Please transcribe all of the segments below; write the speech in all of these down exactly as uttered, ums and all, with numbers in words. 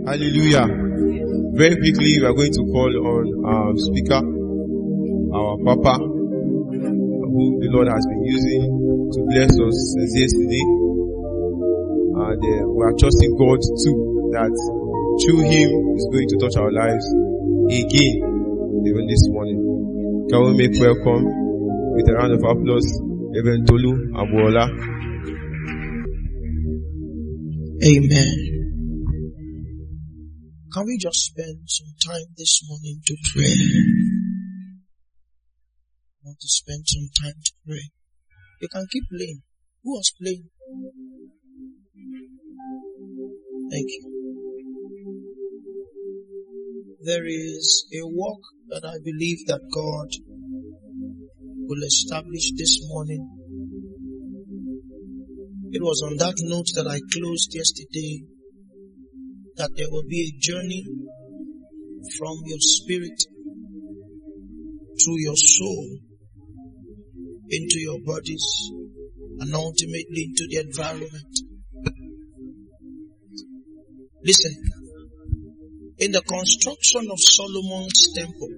Hallelujah. Very quickly, we are going to call on our speaker, our Papa, who the Lord has been using to bless us since yesterday. And uh, we are trusting God too, that through Him is going to touch our lives again, even this morning. Can we make welcome with a round of applause, Reverend Tolu Abuola. Amen. Can we just spend some time this morning to pray? I want to spend some time to pray. You can keep playing. Who was playing? Thank you. There is a work that I believe that God will establish this morning. It was on that note that I closed yesterday, that there will be a journey from your spirit through your soul into your bodies and ultimately into the environment. Listen, in the construction of Solomon's temple,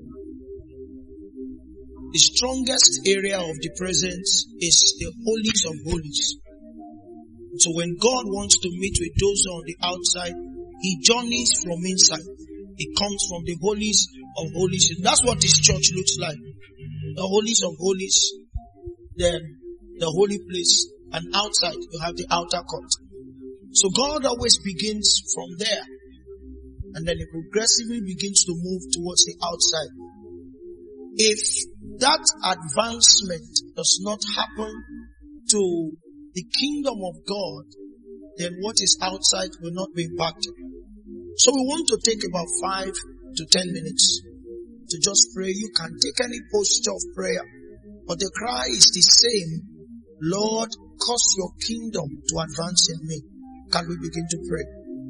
the strongest area of the presence is the holies of holies. So when God wants to meet with those on the outside, He journeys from inside. He comes from the holies of holies. That's what this church looks like. The holies of holies, then the holy place, and outside you have the outer court. So God always begins from there, and then He progressively begins to move towards the outside. If that advancement does not happen to the kingdom of God, then what is outside will not be impacted. So we want to take about five to ten minutes to just pray. You can take any posture of prayer, but the cry is the same. Lord, cause your kingdom to advance in me. Can we begin to pray?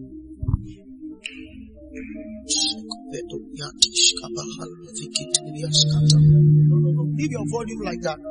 Leave your volume like that.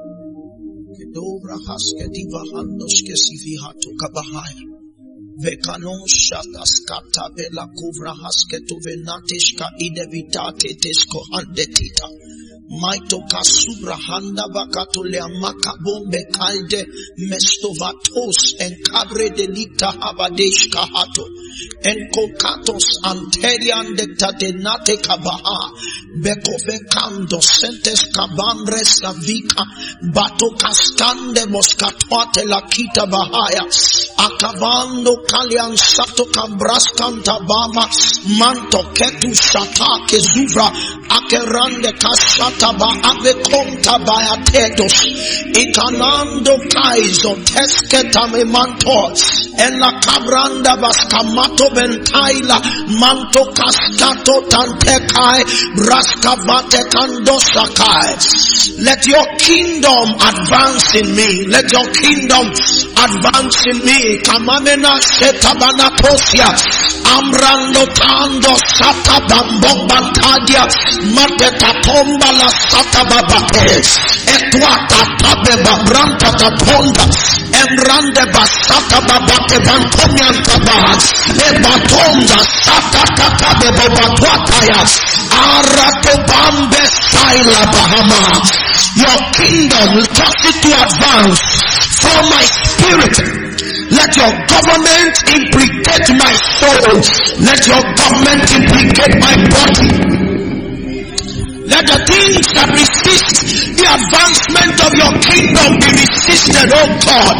Vekanon shatas kata bela kuvra hasketu venatishka idevitate tesko handetita. Maito kasubra handa bakatolea makabombe kalde mestovatos en cabre delicta habadeshka hato. En kokatos anterian de tadenate kabaha. Bekovekando sentes kabandres savika. Bato kastande moskatwate la kita bahaya. Akavando kalian sato kambraskanta bama. Manto ketu shata kezuvra. Akerande kasata ba avekonta bayatetos. Ikanando kaizo tesketa me manto. En la cabranda baskamato bentaila. Manto kastato tantekai. Braskavate kandosakai. Let your kingdom advance in me. Let your kingdom advance in me. Kamamena shetabana posia. Amrando tando sata bambo bantadia. Mateta pomba la sata babate. Etwata tabe babranta taponda. Emrande basata babate bantomian taba. Ebatonda sata tatabe babatwataya. Arato bambe saila bahama. Your kingdom will cause it to advance for my spirit. Let your government implicate my soul. Let your government implicate my body. Let the things that resist the advancement of your kingdom be resisted, oh God.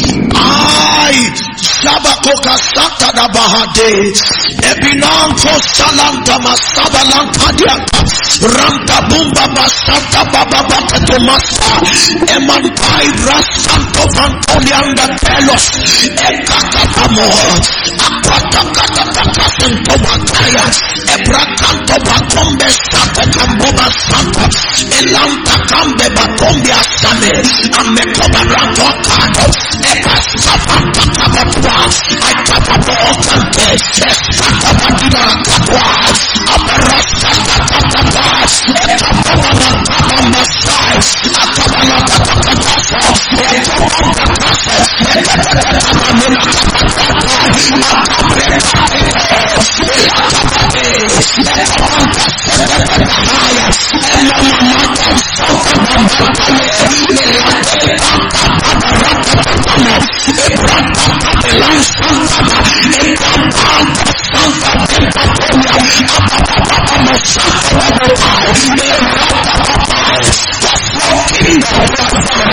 I Shabakoka Sata Bahade Ebinanko Salanta Masaba Lankadiaka Ramta Bumba Basata Baba Batomasa Emantai Rasanto Vantolianda Telos Ekatamo Akwata Kataka Santo Bataya Ebrakanto Batombe Sata Kamboba Santa Elanta Kambe Batombe Asame Amekoba Rato Kato Epasapanta Kabatua I tap up the altar, yes, tap up the altar, Abarasta, tap up the altar, tap up the side, tap up the altar, tap up the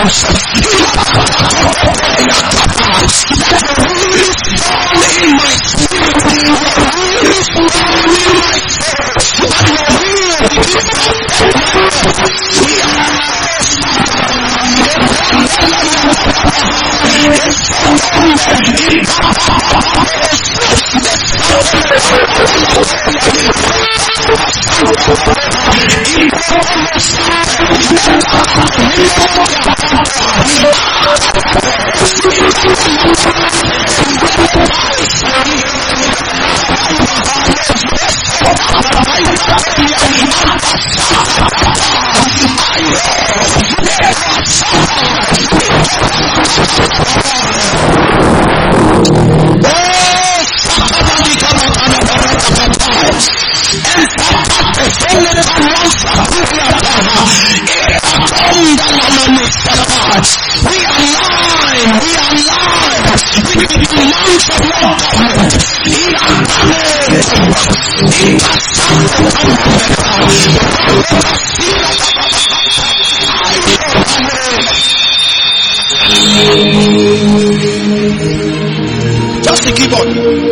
Just the keyboard.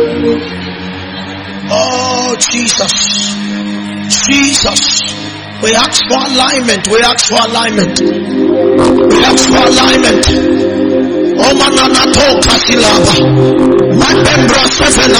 Oh, Jesus. Jesus. We ask for alignment. We ask for alignment. We ask for alignment. Oh, mananato kasilaba. Mabembra sefena.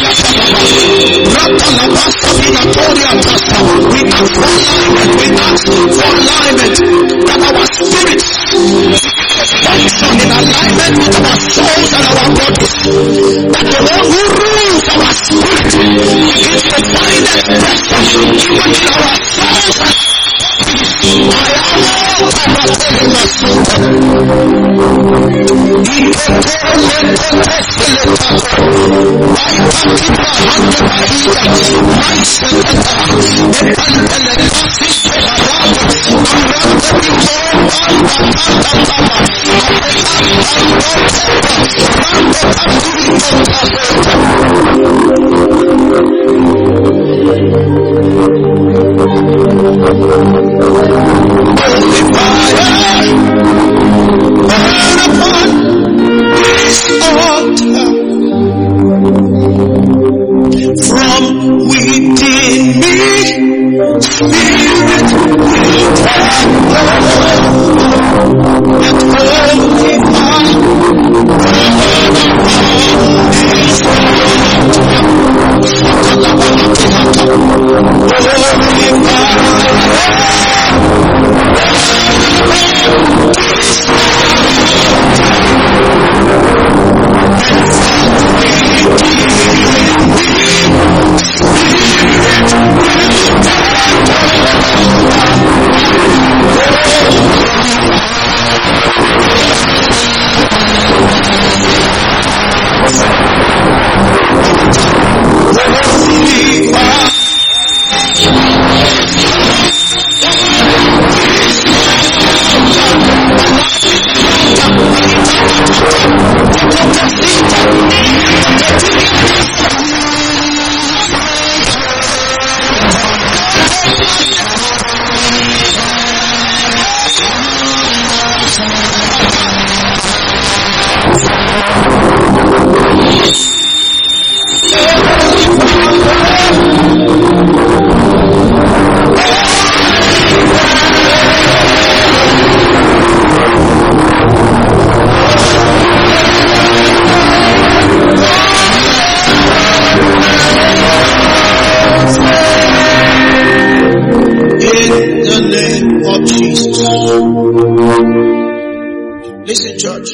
Ratalabasta vinatoria pasta. We ask for alignment. We ask for alignment. That our spirits function in alignment with our souls and our bodies. That the one who rules our spirit begins to find expression even in our souls and I am all Holy fire, burn upon this altar. From within me, Spirit will travel. And holy fire, burn upon this altar. Holy fire. Listen, church.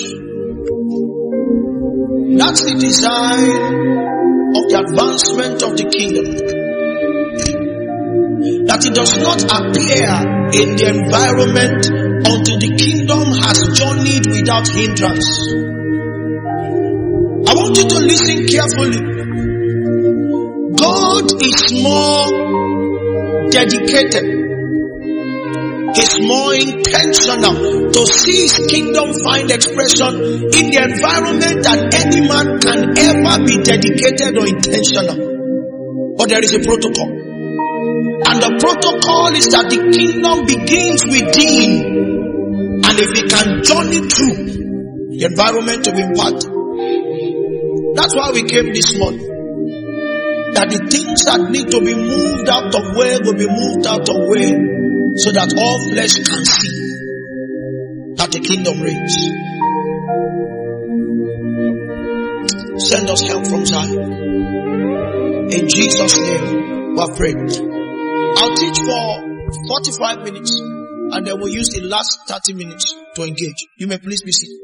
That's the design of the advancement of the kingdom. That it does not appear in the environment until the kingdom has journeyed without hindrance. I want you to listen carefully. God is more dedicated. He's more intentional to see his kingdom find expression in the environment than any man can ever be dedicated or intentional. But there is a protocol. And the protocol is that the kingdom begins within And if he can journey through, the environment will be impacted. That's why we came this morning. That the things that need to be moved out of way will be moved out of way, so that all flesh can see that the kingdom reigns. Send us help from Zion. In Jesus' name, we have prayed. I'll teach for forty-five minutes, and then we'll use the last thirty minutes to engage. You may please be seated.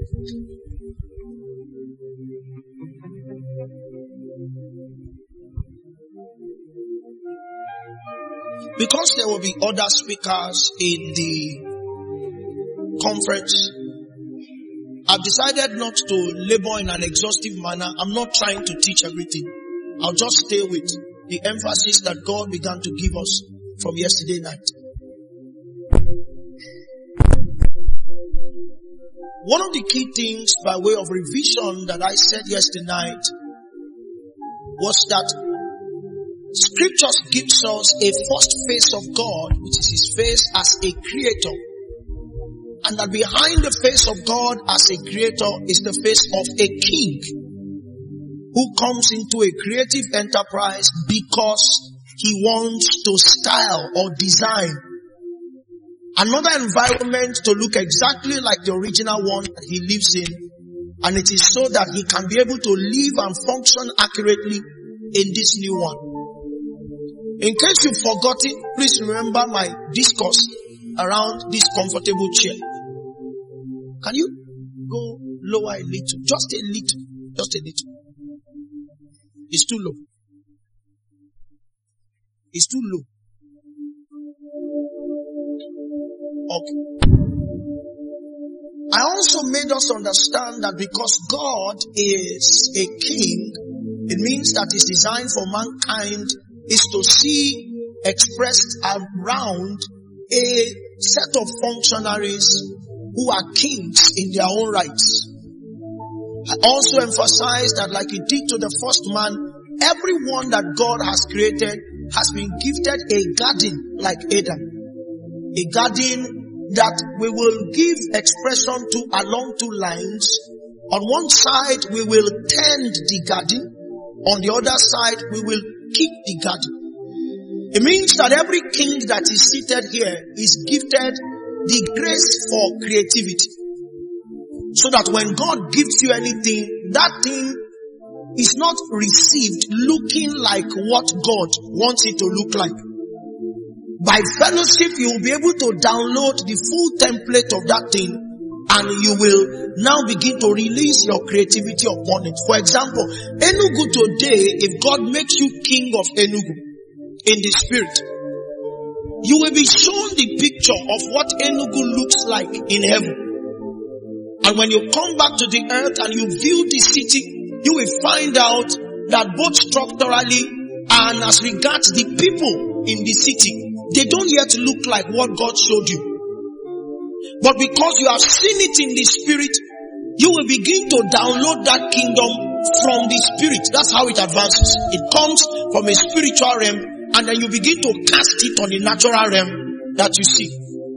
Because there will be other speakers in the conference, I've decided not to labor in an exhaustive manner. I'm not trying to teach everything. I'll just stay with the emphasis that God began to give us from yesterday night. One of the key things by way of revision that I said yesterday night was that Scriptures gives us a first face of God, which is His face as a creator. And that behind the face of God as a creator is the face of a king who comes into a creative enterprise because he wants to style or design another environment to look exactly like the original one that he lives in. And it is so that he can be able to live and function accurately in this new one. In case you've forgotten, please remember my discourse around this comfortable chair. Can you go lower a little? Just a little. Just a little. It's too low. It's too low. Okay. I also made us understand that because God is a king, it means that His design for mankind is to see expressed around a set of functionaries who are kings in their own rights. I also emphasize that like He did to the first man, everyone that God has created has been gifted a garden like Adam. A garden that we will give expression to along two lines. On one side, we will tend the garden. On the other side, we will keep the garden. It means that every king that is seated here is gifted the grace for creativity. So that when God gives you anything, that thing is not received looking like what God wants it to look like. By fellowship, you will be able to download the full template of that thing, and you will now begin to release your creativity upon it. For example, Enugu today, if God makes you king of Enugu in the spirit, you will be shown the picture of what Enugu looks like in heaven. And when you come back to the earth and you view the city, you will find out that both structurally and as regards the people in the city, they don't yet look like what God showed you. But because you have seen it in the spirit, you will begin to download that kingdom from the spirit. That's how it advances. It comes from a spiritual realm, and then you begin to cast it on the natural realm that you see.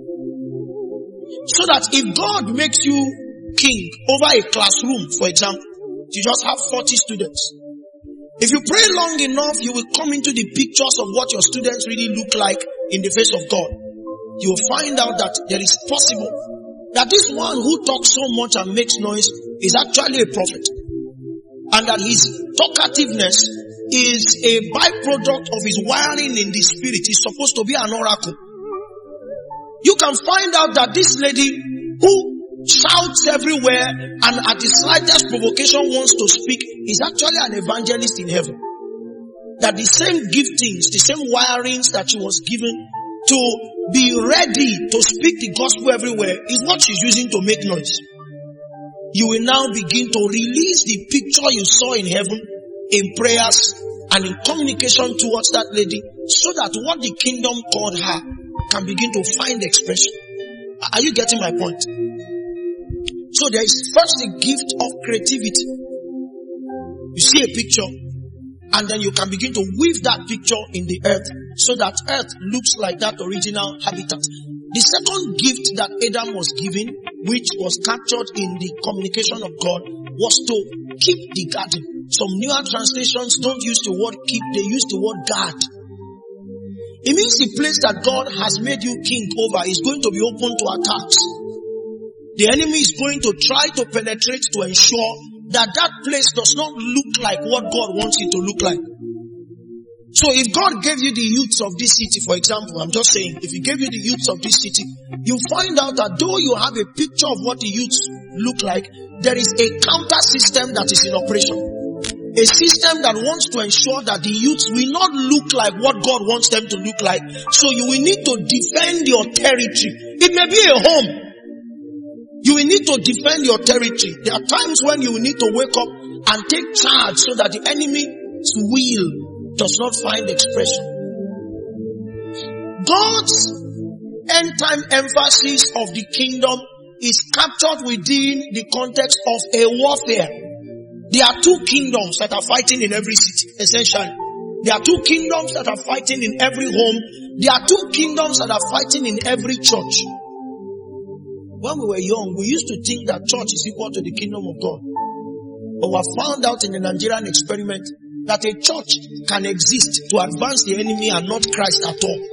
So that if God makes you king over a classroom, for example, you just have forty students. If you pray long enough, you will come into the pictures of what your students really look like in the face of God. You will find out that there is possible that this one who talks so much and makes noise is actually a prophet. And that his talkativeness is a byproduct of his wiring in the spirit. He's supposed to be an oracle. You can find out that this lady who shouts everywhere and at the slightest provocation wants to speak is actually an evangelist in heaven. That the same giftings, the same wirings that she was given to be ready to speak the gospel everywhere is what she's using to make noise. You will now begin to release the picture you saw in heaven in prayers and in communication towards that lady, so that what the kingdom called her can begin to find expression. Are you getting my point? So there is first the gift of creativity. You see a picture, and then you can begin to weave that picture in the earth, so that earth looks like that original habitat. The second gift that Adam was given which was captured in the communication of God was to keep the garden. Some newer translations don't use the word keep, they use the word guard. It means the place that God has made you king over is going to be open to attacks. The enemy is going to try to penetrate to ensure that that place does not look like what God wants it to look like. So if God gave you the youths of this city, for example, I'm just saying, if He gave you the youths of this city, you find out that though you have a picture of what the youths look like, there is a counter system that is in operation. A system that wants to ensure that the youths will not look like what God wants them to look like. So you will need to defend your territory. It may be a home. You will need to defend your territory. There are times when you will need to wake up and take charge so that the enemy's will does not find expression. God's end time emphasis of the kingdom is captured within the context of a warfare. There are two kingdoms that are fighting in every city, essentially. There are two kingdoms that are fighting in every home. There are two kingdoms that are fighting in every church. When we were young, we used to think that church is equal to the kingdom of God. But we have found out in the Nigerian experiment that a church can exist to advance the enemy and not Christ at all.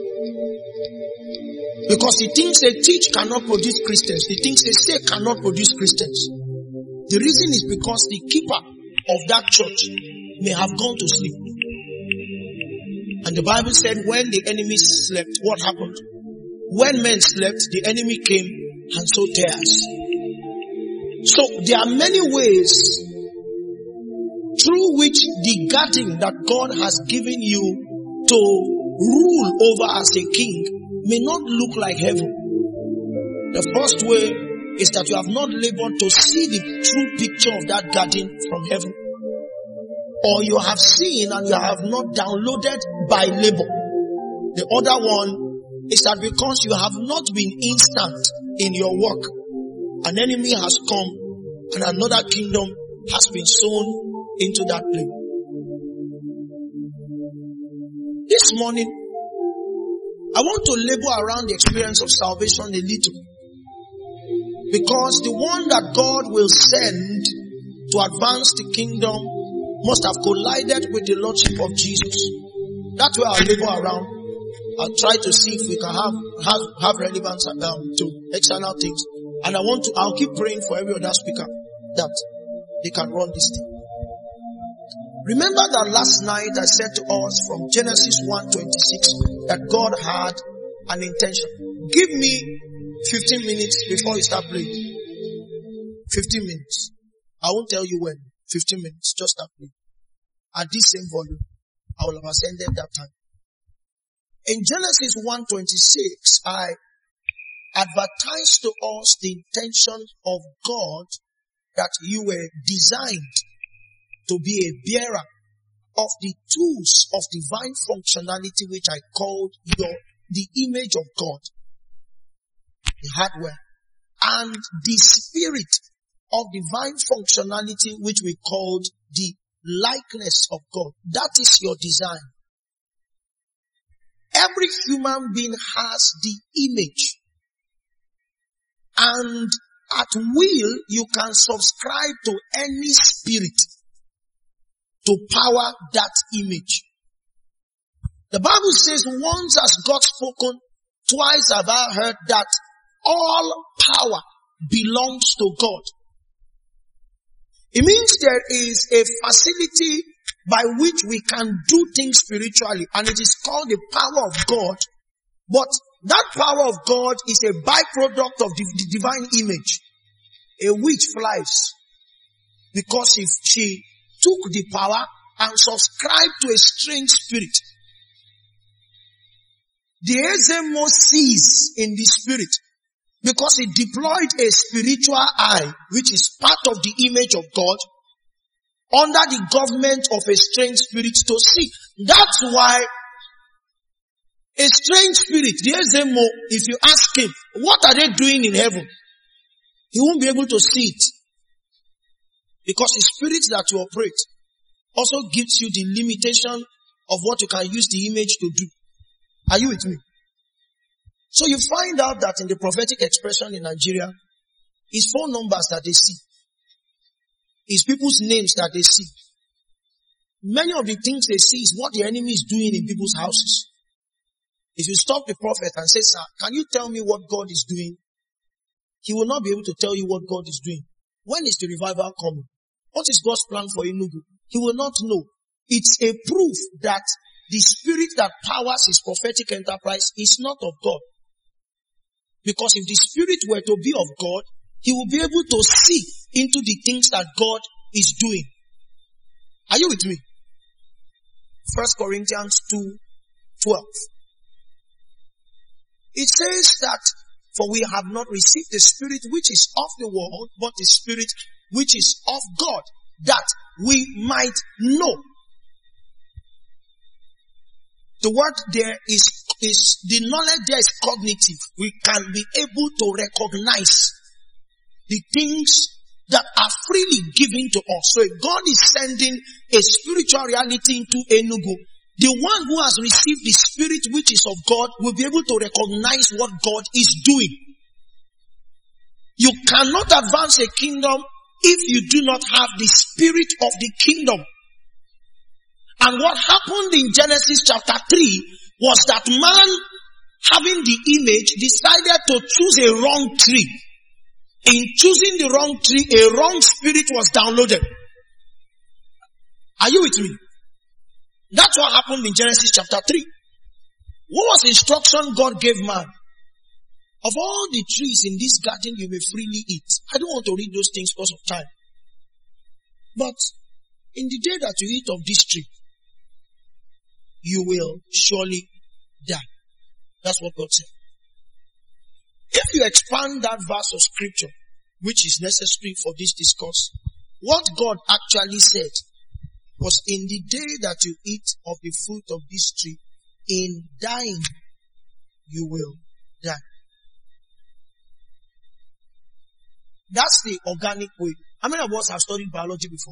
Because the things they teach cannot produce Christians. The things they say cannot produce Christians. The reason is because the keeper of that church may have gone to sleep. And the Bible said when the enemy slept, what happened? When men slept, the enemy came and sowed tares. So there are many ways through which the guarding that God has given you to rule over as a king may not look like heaven. The first way is that you have not labored to see the true picture of that garden from heaven. Or you have seen and you have not downloaded by labor. The other one is that because you have not been instant in your work, an enemy has come and another kingdom has been sown into that place. This morning, I want to labor around the experience of salvation a little. Because the one that God will send to advance the kingdom must have collided with the Lordship of Jesus. That's where I'll labor around. I'll try to see if we can have, have, have relevance um, to external things. And I want to, I'll keep praying for every other speaker that they can run this thing. Remember that last night I said to us from Genesis one twenty-six that God had an intention. Give me fifteen minutes before you start praying. fifteen minutes. I won't tell you when. fifteen minutes. Just start praying. At this same volume, I will have ascended that time. In Genesis one twenty-six, I advertised to us the intention of God that you were designed to be a bearer of the tools of divine functionality which I called your, the image of God, the hardware, and the spirit of divine functionality which we called the likeness of God. That is your design. Every human being has the image. And at will, you can subscribe to any spirit to power that image. The Bible says, once has God spoken, twice have I heard that all power belongs to God. It means there is a facility by which we can do things spiritually, and it is called the power of God. But that power of God is a byproduct of the, the divine image. A witch flies because if she took the power and subscribed to a strange spirit. The Ezemo sees in the spirit because he deployed a spiritual eye, which is part of the image of God, under the government of a strange spirit to see. That's why a strange spirit, the Ezemo, if you ask him, what are they doing in heaven? He won't be able to see it. Because the spirit that you operate also gives you the limitation of what you can use the image to do. Are you with me? So you find out that in the prophetic expression in Nigeria, It's phone numbers that they see. It's people's names that they see. Many of the things they see is what the enemy is doing in people's houses. If you stop the prophet and say, sir, can you tell me what God is doing? He will not be able to tell you what God is doing. When is the revival coming? What is God's plan for Enugu? He will not know. It's a proof that the spirit that powers his prophetic enterprise is not of God. Because if the spirit were to be of God, he will be able to see into the things that God is doing. Are you with me? First Corinthians two twelve. It says that, for we have not received the spirit which is of the world, but the spirit which is of God, that we might know. The word there is, is, the knowledge there is cognitive. We can be able to recognize the things that are freely given to us. So if God is sending a spiritual reality into Enugu, the one who has received the spirit which is of God will be able to recognize what God is doing. You cannot advance a kingdom if you do not have the spirit of the kingdom. And what happened in Genesis chapter three was that man, having the image, decided to choose a wrong tree. In choosing the wrong tree, a wrong spirit was downloaded. Are you with me? That's what happened in Genesis chapter three. What was the instruction God gave man? Of all the trees in this garden you may freely eat. I don't want to read those things because of time. But in the day that you eat of this tree, you will surely die. That's what God said. If you expand that verse of scripture, which is necessary for this discourse, what God actually said was, in the day that you eat of the fruit of this tree, in dying, you will die. That's the organic way. How many of us have studied biology before?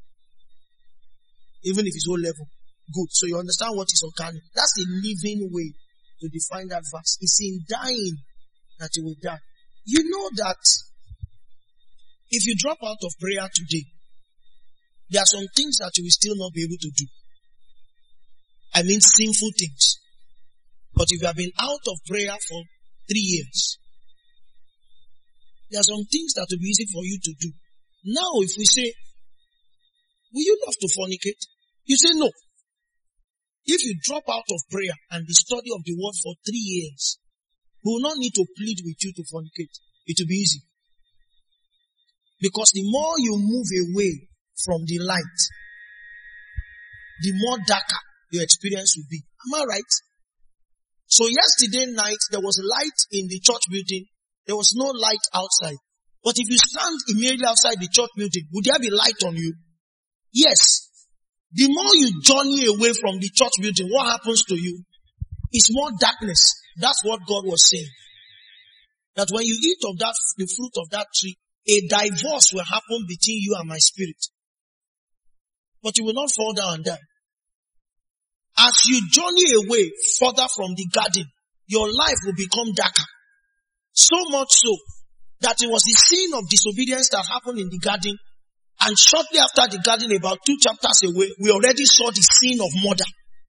Even if it's O level. Good. So you understand what is organic. That's the living way to define that verse. It's in dying that you will die. You know that if you drop out of prayer today, there are some things that you will still not be able to do. I mean sinful things. But if you have been out of prayer for three years, there are some things that will be easy for you to do. Now if we say, will you love to fornicate? You say no. If you drop out of prayer and the study of the word for three years, we will not need to plead with you to fornicate. It will be easy. Because the more you move away from the light, the more darker your experience will be. Am I right? So yesterday night, there was light in the church building. There was no light outside. But if you stand immediately outside the church building, would there be light on you? Yes. The more you journey away from the church building, what happens to you? It's more darkness. That's what God was saying. That when you eat of that, the fruit of that tree, a divorce will happen between you and my spirit. But you will not fall down and die. As you journey away further from the garden, your life will become darker. So much so that it was the sin of disobedience that happened in the garden. And shortly after the garden, about two chapters away, we already saw the sin of murder.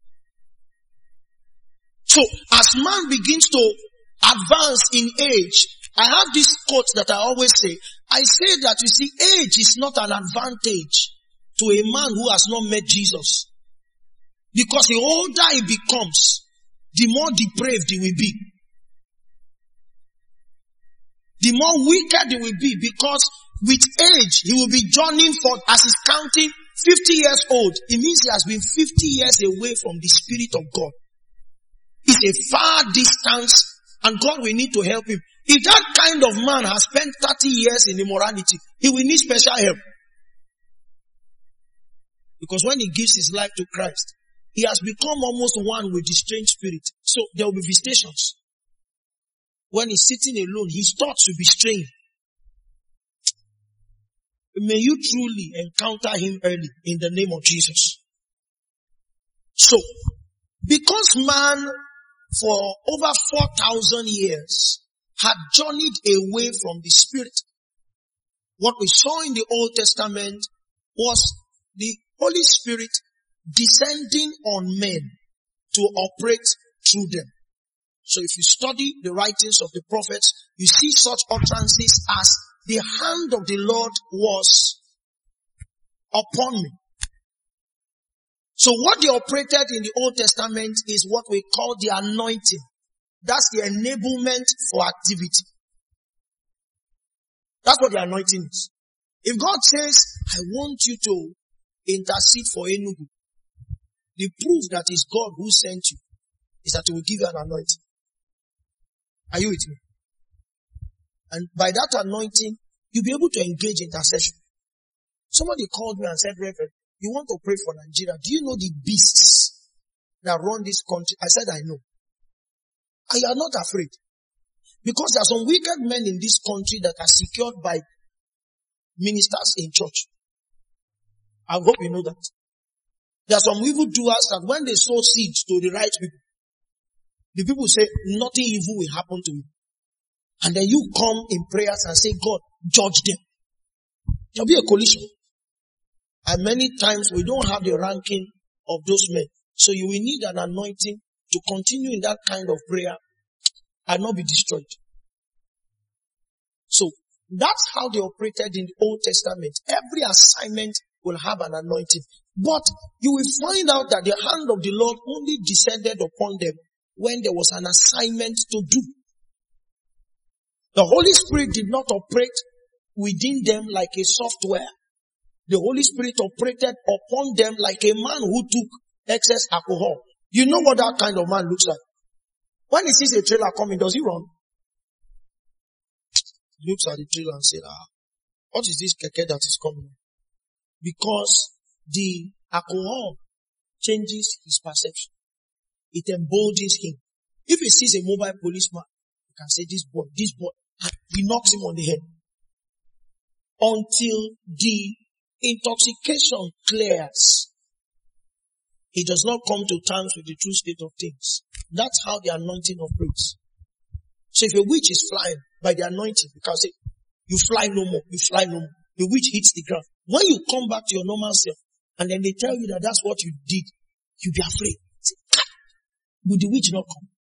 So as man begins to advance in age, I have this quote that I always say. I say that, you see, age is not an advantage to a man who has not met Jesus. Because the older he becomes, the more depraved he will be. The more wicked he will be, because with age, he will be journeying for, as he's counting fifty years old, it means he has been fifty years away from the Spirit of God. It's a far distance, and God will need to help him. If that kind of man has spent thirty years in immorality, he will need special help. Because when he gives his life to Christ, he has become almost one with the strange spirit. So there will be visitations. When he's sitting alone, his thoughts will be strange. May you truly encounter him early in the name of Jesus. So, because man for over four thousand years had journeyed away from the Spirit, What we saw in the Old Testament was the Holy Spirit descending on men to operate through them. So if you study the writings of the prophets, you see such utterances as the hand of the Lord was upon me. So what they operated in the Old Testament is what we call the anointing. That's the enablement for activity. That's what the anointing is. If God says, I want you to intercede for Enugu, the proof that it's God who sent you is that He will give you an anointing. Are you with me? And by that anointing, you'll be able to engage intercession. Somebody called me and said, Reverend, you want to pray for Nigeria. Do you know the beasts that run this country? I said, I know. And you are not afraid. Because there are some wicked men in this country that are secured by ministers in church. I hope you know that. There are some evil doers that when they sow seeds to the right people, the people say nothing evil will happen to you. And then you come in prayers and say, God, judge them. There'll be a collision. And many times we don't have the ranking of those men. So you will need an anointing to continue in that kind of prayer and not be destroyed. So that's how they operated in the Old Testament. Every assignment will have an anointing. But you will find out that the hand of the Lord only descended upon them when there was an assignment to do. The Holy Spirit did not operate within them like a software. The Holy Spirit operated upon them like a man who took excess alcohol. You know what that kind of man looks like. When he sees a trailer coming, does he run? He looks at the trailer and says, ah, what is this keke that is coming? Because the alcohol changes his perception. It emboldens him. If he sees a mobile policeman, he can say, this boy, this boy, and he knocks him on the head. Until the intoxication clears, he does not come to terms with the true state of things. That's how the anointing operates. So if a witch is flying by the anointing, you can say, you fly no more, you fly no more. The witch hits the ground. When you come back to your normal self, and then they tell you that that's what you did, you'll be afraid. Say, will the witch not come?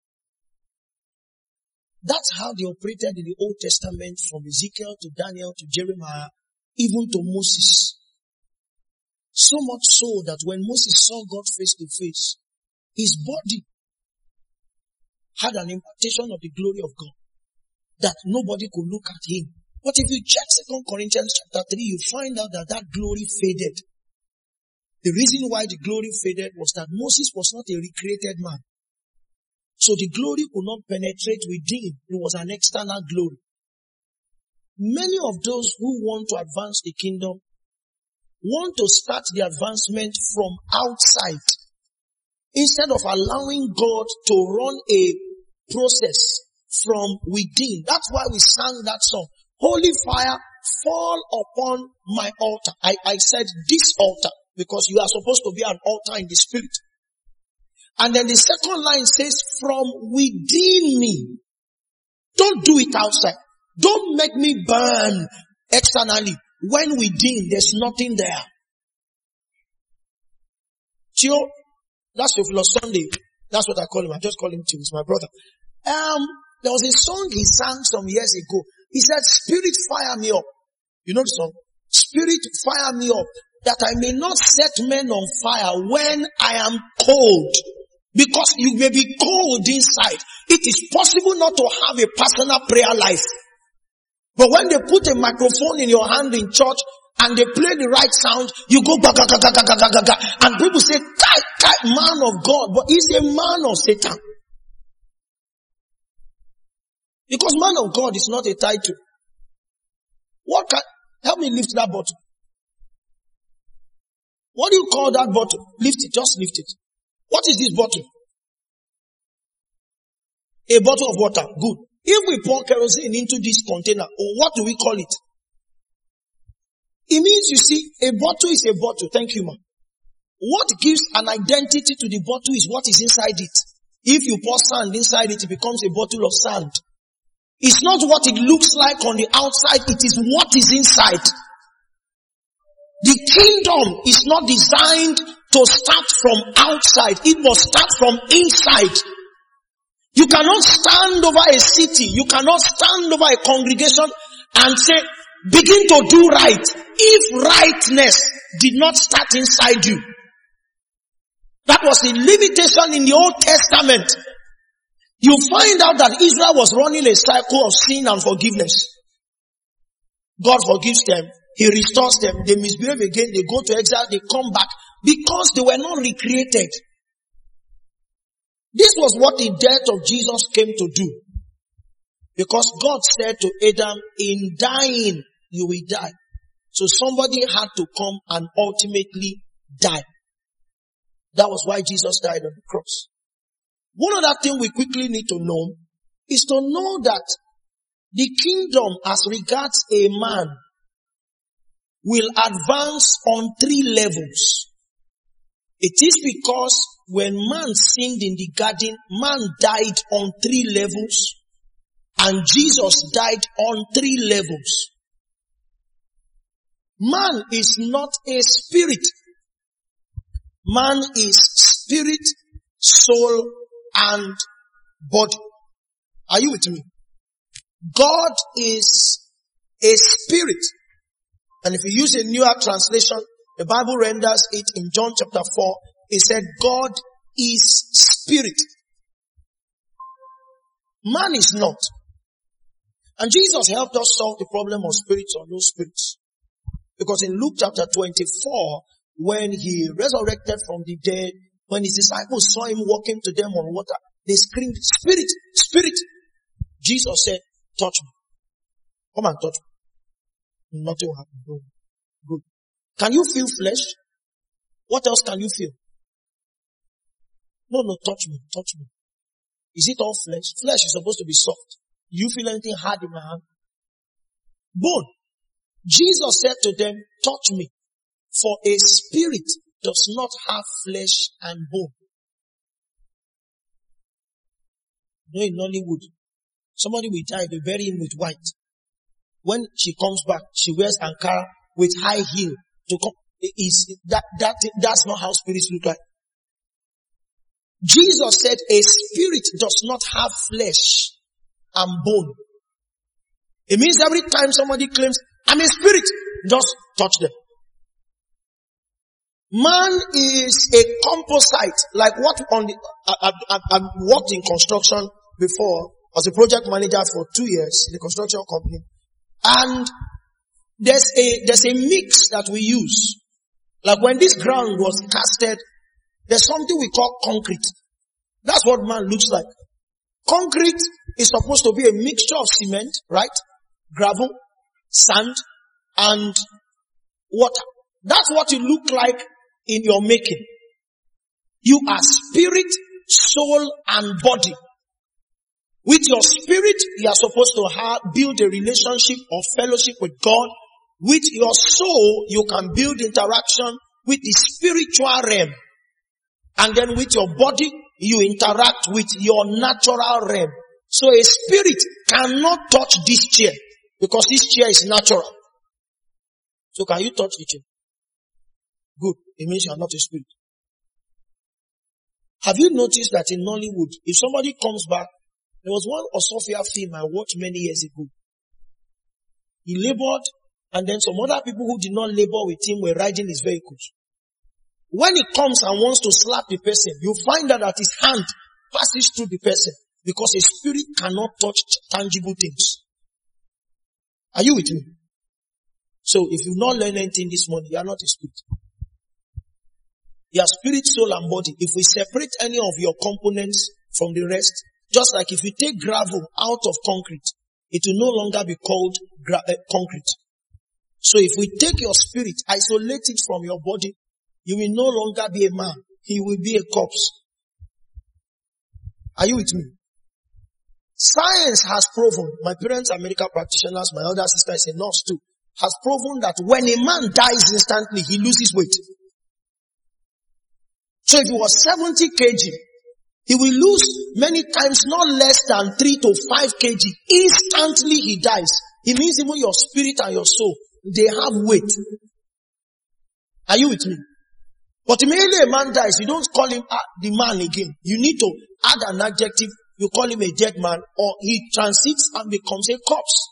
That's how they operated in the Old Testament, from Ezekiel to Daniel to Jeremiah, even to Moses. So much so that when Moses saw God face to face, his body had an impartation of the glory of God that nobody could look at him. But if you check Second Corinthians chapter three, you find out that that glory faded. The reason why the glory faded was that Moses was not a recreated man. So the glory could not penetrate within. It was an external glory. Many of those who want to advance the kingdom want to start the advancement from outside instead of allowing God to run a process from within. That's why we sang that song. Holy fire, fall upon my altar. I, I said this altar because you are supposed to be an altar in the spirit. And then the second line says, from within me. Don't do it outside. Don't make me burn externally when within there's nothing there. Chio, that's Theophilus Sunday. That's what I call him. I just call him Chio. He's my brother. Um, there was a song he sang some years ago. He said, Spirit, fire me up. You know the song? Spirit, fire me up, that I may not set men on fire when I am cold. Because you may be cold inside. It is possible not to have a personal prayer life. But when they put a microphone in your hand in church and they play the right sound, you go ga ga ga ga ga ga ga ga, and people say, "Kai, kai, man of God," but he's a man of Satan. Because man of God is not a title. What can, help me lift that bottle. What do you call that bottle? Lift it, just lift it. What is this bottle? A bottle of water. Good. If we pour kerosene into this container, what do we call it? It means, you see, a bottle is a bottle. Thank you, ma. What gives an identity to the bottle is what is inside it. If you pour sand inside it, it becomes a bottle of sand. It's not what it looks like on the outside, it is what is inside. The kingdom is not designed to start from outside. It must start from inside. You cannot stand over a city. You cannot stand over a congregation and say, begin to do right. If rightness did not start inside you. That was a limitation in the Old Testament. You find out that Israel was running a cycle of sin and forgiveness. God forgives them. He restores them. They misbehave again. They go to exile. They come back because they were not recreated. This was what the death of Jesus came to do. Because God said to Adam, in dying, you will die. So somebody had to come and ultimately die. That was why Jesus died on the cross. One other thing we quickly need to know is to know that the kingdom as regards a man will advance on three levels. It is because when man sinned in the garden, man died on three levels and Jesus died on three levels. Man is not a spirit. Man is spirit, soul, and body. Are you with me? God is a spirit. And if you use a newer translation, the Bible renders it in John chapter four. It said, God is spirit. Man is not. And Jesus helped us solve the problem of spirits or no spirits. Because in Luke chapter twenty-four, when he resurrected from the dead, when his disciples saw him walking to them on water, they screamed, Spirit, Spirit. Jesus said, touch me. Come and touch me. Nothing will happen. Good. Good. Can you feel flesh? What else can you feel? No, no, touch me, touch me. Is it all flesh? Flesh is supposed to be soft. You feel anything hard in my hand? Bone. Jesus said to them, touch me. For a spirit does not have flesh and bone. You know, in Nollywood, somebody will die, they bury him with white. When she comes back, she wears Ankara with high heel to come. Is that, that, that's not how spirits look like. Jesus said a spirit does not have flesh and bone. It means every time somebody claims, I'm a spirit, just touch them. Man is a composite, like what on the, I, I, I've worked in construction before as a project manager for two years in a construction company. And there's a, there's a mix that we use. Like when this ground was casted, there's something we call concrete. That's what man looks like. Concrete is supposed to be a mixture of cement, right? Gravel, sand, and water. That's what you look like in your making. You are spirit, soul, and body. With your spirit, you are supposed to have, build a relationship or fellowship with God. With your soul, you can build interaction with the spiritual realm. And then with your body, you interact with your natural realm. So a spirit cannot touch this chair because this chair is natural. So can you touch the chair? Good. It means you are not a spirit. Have you noticed that in Nollywood, if somebody comes back, there was one Osofia film I watched many years ago. He labored, and then some other people who did not labor with him were riding his vehicles. When he comes and wants to slap the person, you find out that his hand passes through the person because a spirit cannot touch tangible things. Are you with me? So if you've not learned anything this morning, you are not a spirit. You are spirit, soul, and body. If we separate any of your components from the rest, just like if you take gravel out of concrete, it will no longer be called gra- uh, concrete. So if we take your spirit, isolate it from your body, you will no longer be a man. He will be a corpse. Are you with me? Science has proven, my parents are medical practitioners, my elder sister is a nurse too, has proven that when a man dies instantly, he loses weight. So if he was seventy kilograms, He will lose many times not less than three to five kilograms. Instantly he dies. It means even your spirit and your soul, they have weight. Are you with me? But immediately a man dies, you don't call him uh, the man again. You need to add an adjective. You call him a dead man, or he transits and becomes a corpse.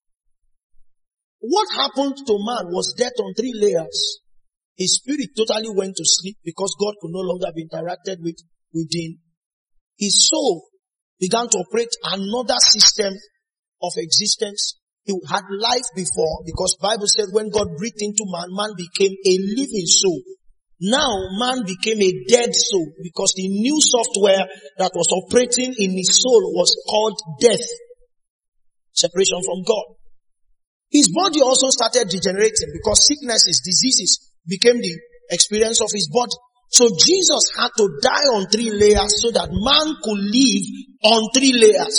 What happened to man was death on three layers. His spirit totally went to sleep because God could no longer be interacted with within. His soul began to operate another system of existence. He had life before because Bible said when God breathed into man, man became a living soul. Now man became a dead soul because the new software that was operating in his soul was called death. Separation from God. His body also started degenerating because sicknesses, diseases became the experience of his body. So Jesus had to die on three layers so that man could live on three layers.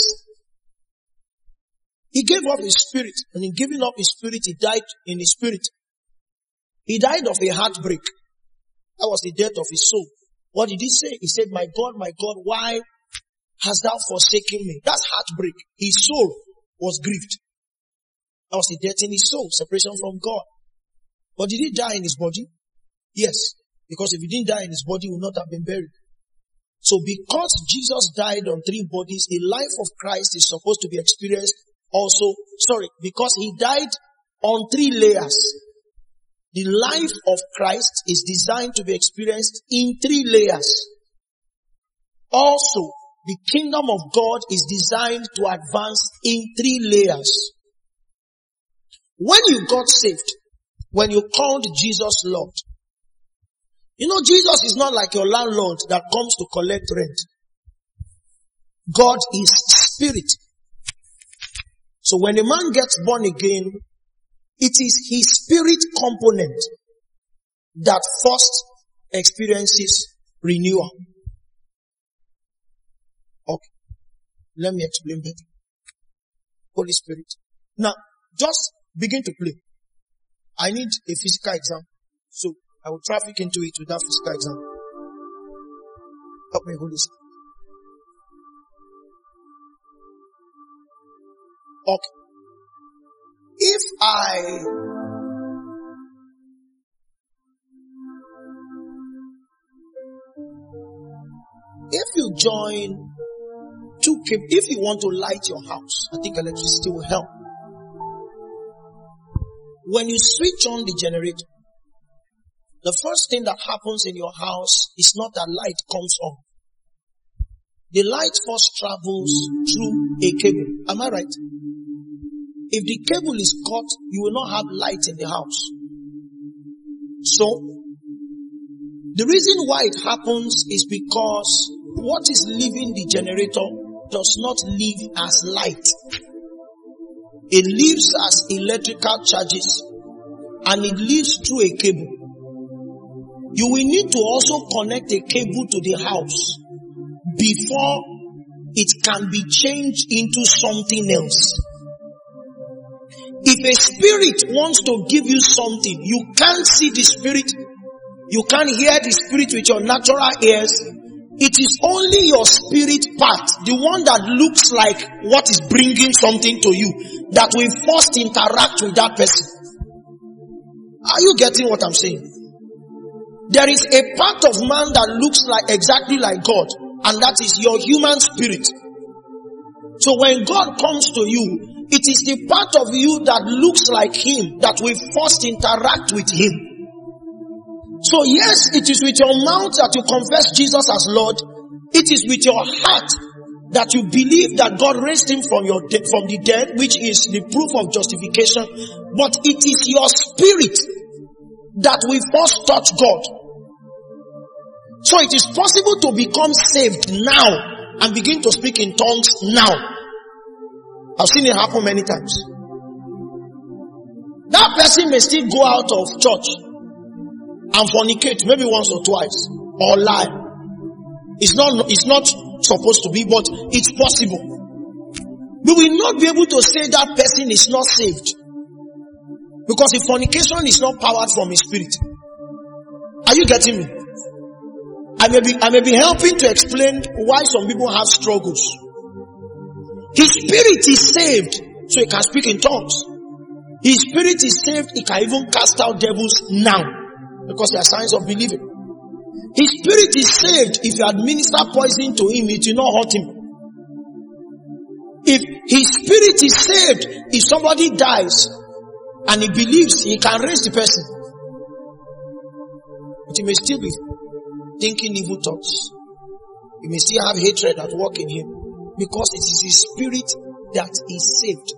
He gave up his spirit, and in giving up his spirit, he died in his spirit. He died of a heartbreak. That was the death of his soul. What did he say? He said, my God, my God, why hast thou forsaken me? That's heartbreak. His soul was grieved. That was the death in his soul, separation from God. But did he die in his body? Yes. Because if he didn't die in his body, he would not have been buried. So because Jesus died on three bodies, the life of Christ is supposed to be experienced also, sorry, because he died on three layers. The life of Christ is designed to be experienced in three layers. Also, the kingdom of God is designed to advance in three layers. When you got saved, when you called Jesus Lord, you know, Jesus is not like your landlord that comes to collect rent. God is spirit. So when a man gets born again, it is his spirit component that first experiences renewal. Okay. Let me explain better. Holy Spirit. Now, just begin to play. I need a physical example. So, I will traffic into it with that physical example. Help me, Holy Spirit. Okay. If I if you join two cables, if you want to light your house, I think electricity will help. When you switch on the generator, the first thing that happens in your house is not that light comes on. The light first travels through a cable. Am I right? If the cable is cut, you will not have light in the house. So, the reason why it happens is because what is leaving the generator does not leave as light. It leaves as electrical charges, and it leaves through a cable. You will need to also connect a cable to the house before it can be changed into something else. If a spirit wants to give you something, you can't see the spirit, you can't hear the spirit with your natural ears. It is only your spirit part, the one that looks like what is bringing something to you, that will first interact with that person. Are you getting what I'm saying? There is a part of man that looks like exactly like God, and that is your human spirit. So when God comes to you, it is the part of you that looks like him that will first interact with him. So yes, it is with your mouth that you confess Jesus as Lord. It is with your heart that you believe that God raised him from your de- from the dead, which is the proof of justification. But it is your spirit that will first touch God. So it is possible to become saved now and begin to speak in tongues now. I've seen it happen many times. That person may still go out of church and fornicate maybe once or twice, or lie. It's not, it's not supposed to be, but it's possible. We will not be able to say that person is not saved, because the fornication is not powered from his spirit. Are you getting me? I may be, I may be helping to explain why some people have struggles. His spirit is saved, so he can speak in tongues. His spirit is saved, he can even cast out devils now, because there are signs of believing. His spirit is saved, if you administer poison to him, it will not hurt him. If his spirit is saved, if somebody dies, and he believes, he can raise the person. But he may still be thinking evil thoughts. He may still have hatred at work in him, because it is his spirit that is saved.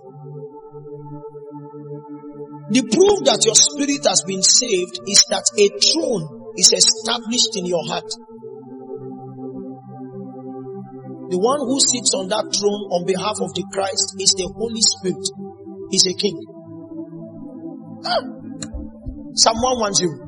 The proof that your spirit has been saved is that a throne is established in your heart. The one who sits on that throne on behalf of the Christ is the Holy Spirit. He's a king. Ah. Psalm one ten.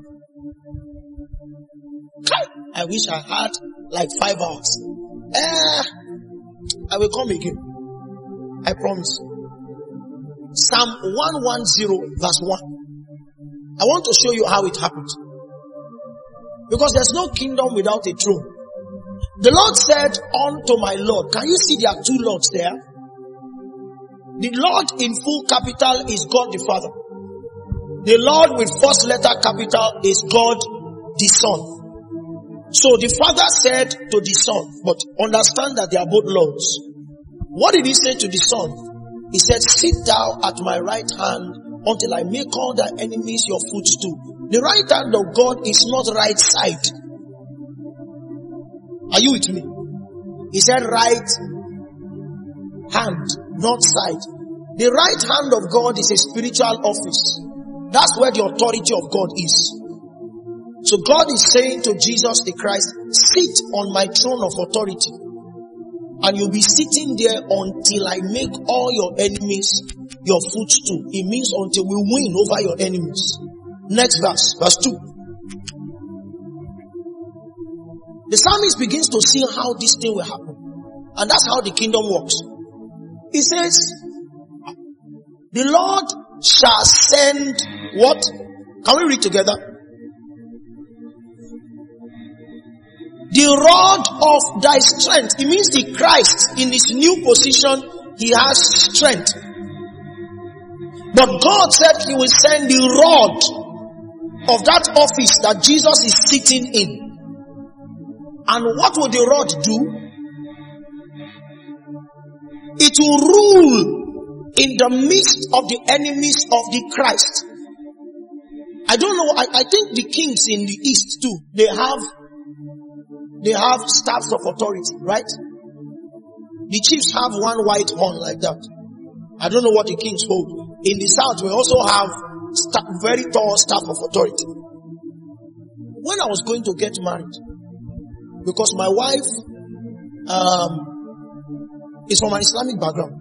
I wish I had like five hours. Eh, I will come again. I promise. Psalm one ten verse one. I want to show you how it happened. Because there's no kingdom without a throne. The Lord said unto my Lord. Can you see there are two Lords there? The Lord in full capital is God the Father. The Lord with first letter capital is God the Son. So the Father said to the Son, but understand that they are both Lords. What did he say to the Son? He said, sit thou at my right hand until I make all thy enemies your footstool. The right hand of God is not right side. Are you with me? He said right hand, not side. The right hand of God is a spiritual office. That's where the authority of God is. So God is saying to Jesus the Christ, sit on my throne of authority. And you'll be sitting there until I make all your enemies your footstool. It means until we win over your enemies. Next verse, verse two. The psalmist begins to see how this thing will happen. And that's how the kingdom works. He says, the Lord shall send what? Can we read together? The rod of thy strength. It means the Christ in his new position, he has strength. But God said he will send the rod of that office that Jesus is sitting in. And what will the rod do? It will rule in the midst of the enemies of the Christ. I don't know, I, I think the kings in the east too, they have They have staffs of authority, right? The chiefs have one white horn like that. I don't know what the kings hold. In the south, we also have staff, very tall staff of authority. When I was going to get married, because my wife um, is from an Islamic background,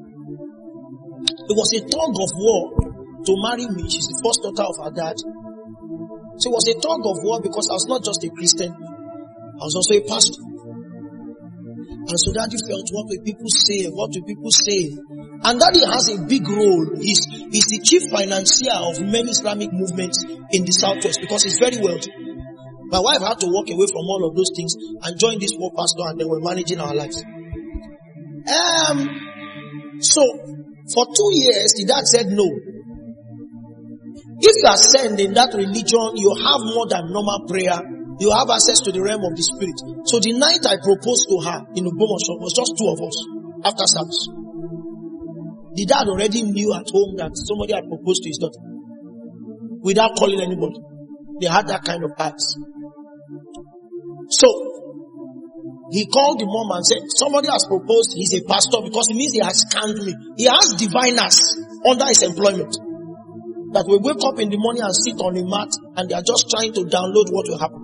it was a tug of war to marry me. She's the first daughter of her dad. So it was a tug of war because I was not just a Christian, I was also a pastor. And so daddy felt, what will people say? What will people say? And daddy has a big role. He's, he's the chief financier of many Islamic movements in the southwest because he's very wealthy. My wife had to walk away from all of those things and join this war pastor, and then we're managing our lives. Um, so for two years, the dad said no. If you are sent in that religion, you have more than normal prayer. You have access to the realm of the spirit. So the night I proposed to her in Ubomosho, was just two of us after service. The dad already knew at home that somebody had proposed to his daughter without calling anybody. They had that kind of acts. So he called the mom and said, somebody has proposed, he's a pastor, because it means he has scanned me. He has diviners under his employment that will wake up in the morning and sit on a mat and they are just trying to download what will happen.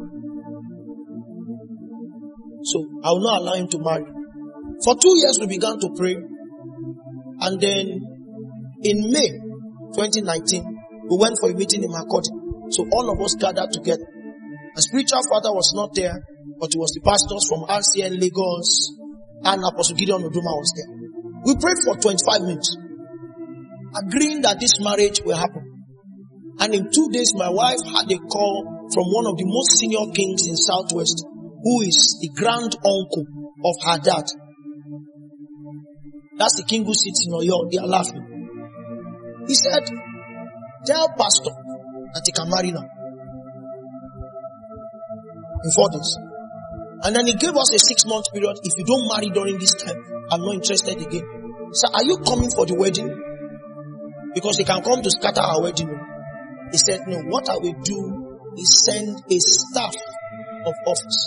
So I will not allow him to marry. For two years we began to pray. And then in May twenty nineteen, we went for a meeting in Makodi. So all of us gathered together. A spiritual father was not there, but it was the pastors from R C N Lagos and Apostle Gideon Oduma was there. We prayed for twenty-five minutes, agreeing that this marriage will happen. And in two days, my wife had a call from one of the most senior kings in Southwest, who is the grand uncle of her dad. That's the king who sits in Oyo. They are laughing. He said, tell pastor that he can marry now. In four days. And then he gave us a six month period. If you don't marry during this time, I'm not interested again. So are you coming for the wedding? Because they can come to scatter our wedding. He said, no, what I will do is send a staff of office.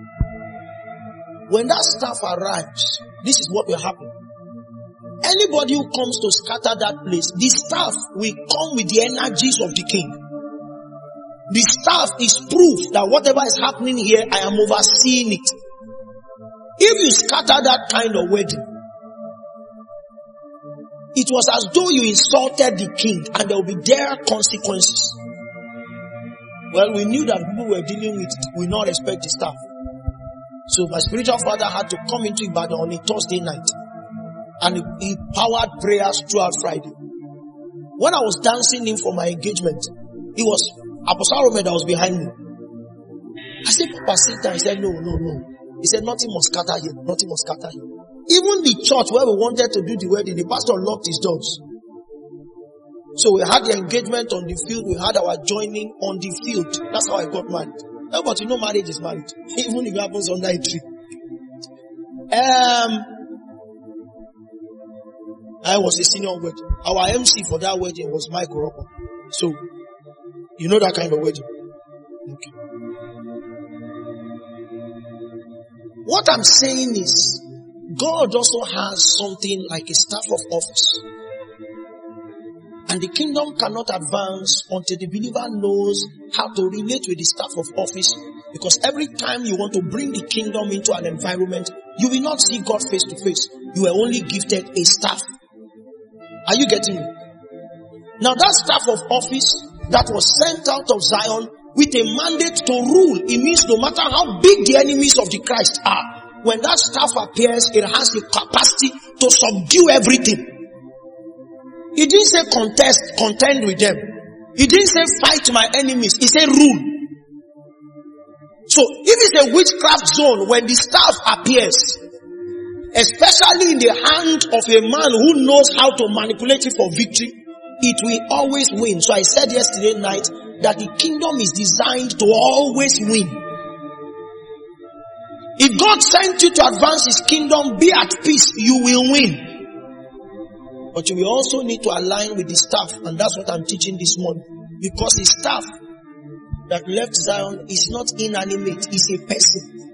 When that staff arrives, this is what will happen. Anybody who comes to scatter that place, the staff will come with the energies of the king. The staff is proof that whatever is happening here, I am overseeing it. If you scatter that kind of wedding, it was as though you insulted the king and there will be dire consequences. Well, we knew that people were dealing with will not respect the staff. So my spiritual father had to come into Ibadan on a Thursday night. And he, he powered prayers throughout Friday. When I was dancing in for my engagement, it was Apostle Roman that was behind me. I said, Papa, sit down. He said, no, no, no. He said, nothing must scatter here. Nothing must scatter here. Even the church where we wanted to do the wedding, the pastor locked his doors. So we had the engagement on the field. We had our joining on the field. That's how I got married. No, but you know marriage is marriage. Even if it happens on night tree. Um, I was a senior wedding. Our M C for that wedding was Mike Oropo. So, you know that kind of wedding. Okay. What I'm saying is, God also has something like a staff of office. And the kingdom cannot advance until the believer knows how to relate with the staff of office. Because every time you want to bring the kingdom into an environment, you will not see God face to face. You are only gifted a staff. Are you getting me? Now that staff of office that was sent out of Zion with a mandate to rule, it means no matter how big the enemies of the Christ are, when that staff appears, it has the capacity to subdue everything. He didn't say contest, contend with them. He didn't say fight my enemies. He said rule. So if it's a witchcraft zone, when the staff appears, especially in the hand of a man who knows how to manipulate it for victory, it will always win. So I said yesterday night that the kingdom is designed to always win. If God sent you to advance His kingdom, be at peace, you will win. But you will also need to align with the staff, and that's what I'm teaching this morning. Because the staff that left Zion is not inanimate, it's a person.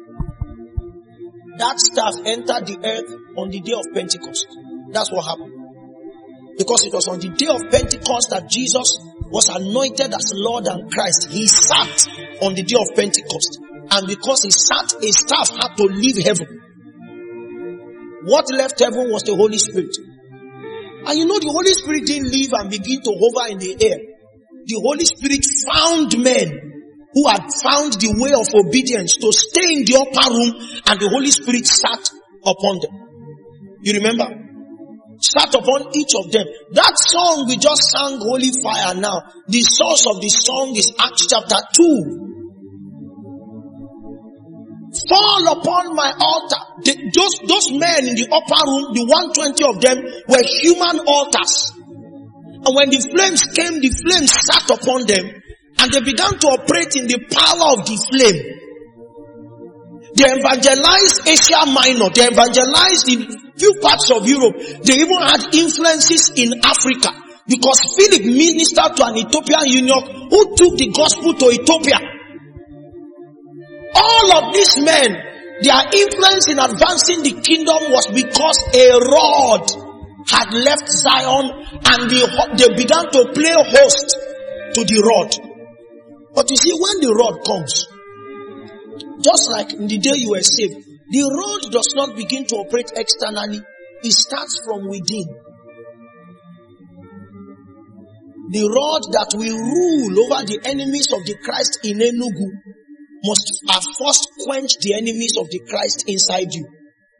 That staff entered the earth on the day of Pentecost. That's what happened. Because it was on the day of Pentecost that Jesus was anointed as Lord and Christ. He sat on the day of Pentecost. And because he sat, a staff had to leave heaven. What left heaven was the Holy Spirit. And you know the Holy Spirit didn't leave and begin to hover in the air. The Holy Spirit found men who had found the way of obedience to stay in the upper room, and the Holy Spirit sat upon them. You remember? Sat upon each of them. That song we just sang, Holy Fire, now, the source of the song is Acts chapter two. Fall upon my altar. The, those, those men in the upper room, the one hundred twenty of them were human altars. And when the flames came, the flames sat upon them, and they began to operate in the power of the flame. They evangelized Asia Minor. They evangelized in few parts of Europe. They even had influences in Africa. Because Philip ministered to an Ethiopian eunuch who took the gospel to Ethiopia. All of these men, their influence in advancing the kingdom was because a rod had left Zion, and they, they began to play host to the rod. But you see, when the rod comes, just like in the day you were saved, the rod does not begin to operate externally. It starts from within. The rod that will rule over the enemies of the Christ in Enugu must have first quench the enemies of the Christ inside you.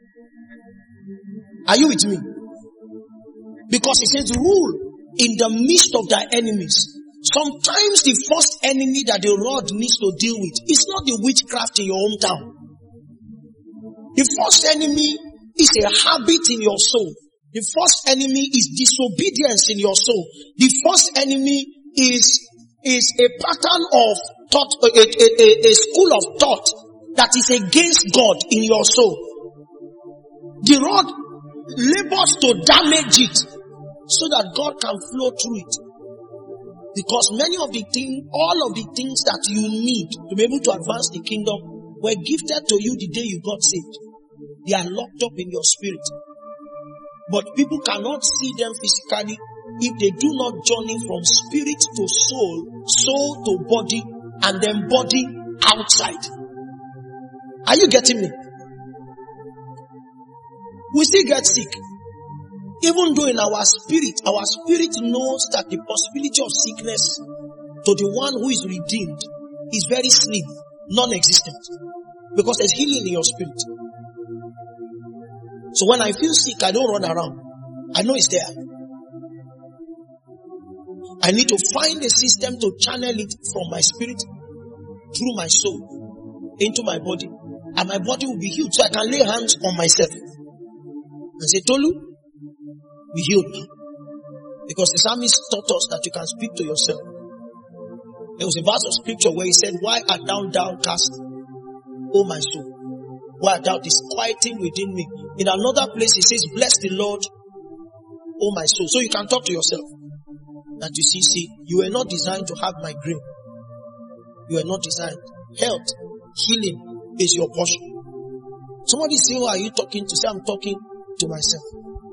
Are you with me? Because it says rule in the midst of thy enemies. Sometimes the first enemy that the rod needs to deal with is not the witchcraft in your hometown. The first enemy is a habit in your soul. The first enemy is disobedience in your soul. The first enemy is, is a pattern of thought, a, a, a, a school of thought that is against God in your soul. The rod labors to damage it so that God can flow through it. Because many of the things, all of the things that you need to be able to advance the kingdom were gifted to you the day you got saved. They are locked up in your spirit. But people cannot see them physically if they do not journey from spirit to soul, soul to body, and then body outside. Are you getting me? We still get sick. Even though in our spirit, our spirit knows that the possibility of sickness to the one who is redeemed is very slim, non-existent. Because there's healing in your spirit. So when I feel sick, I don't run around. I know it's there. I need to find a system to channel it from my spirit through my soul into my body. And my body will be healed. So I can lay hands on myself and say, Tolu, be healed now. Because the psalmist taught us that you can speak to yourself. There was a verse of scripture where he said, why art thou downcast, O my soul? Why art thou disquieting within me? In another place he says, bless the Lord, O my soul. So you can talk to yourself. That you see, see, you were not designed to have migraine. You were not designed. Health, healing is your portion. Somebody say, who are you talking to? Say, I'm talking to myself.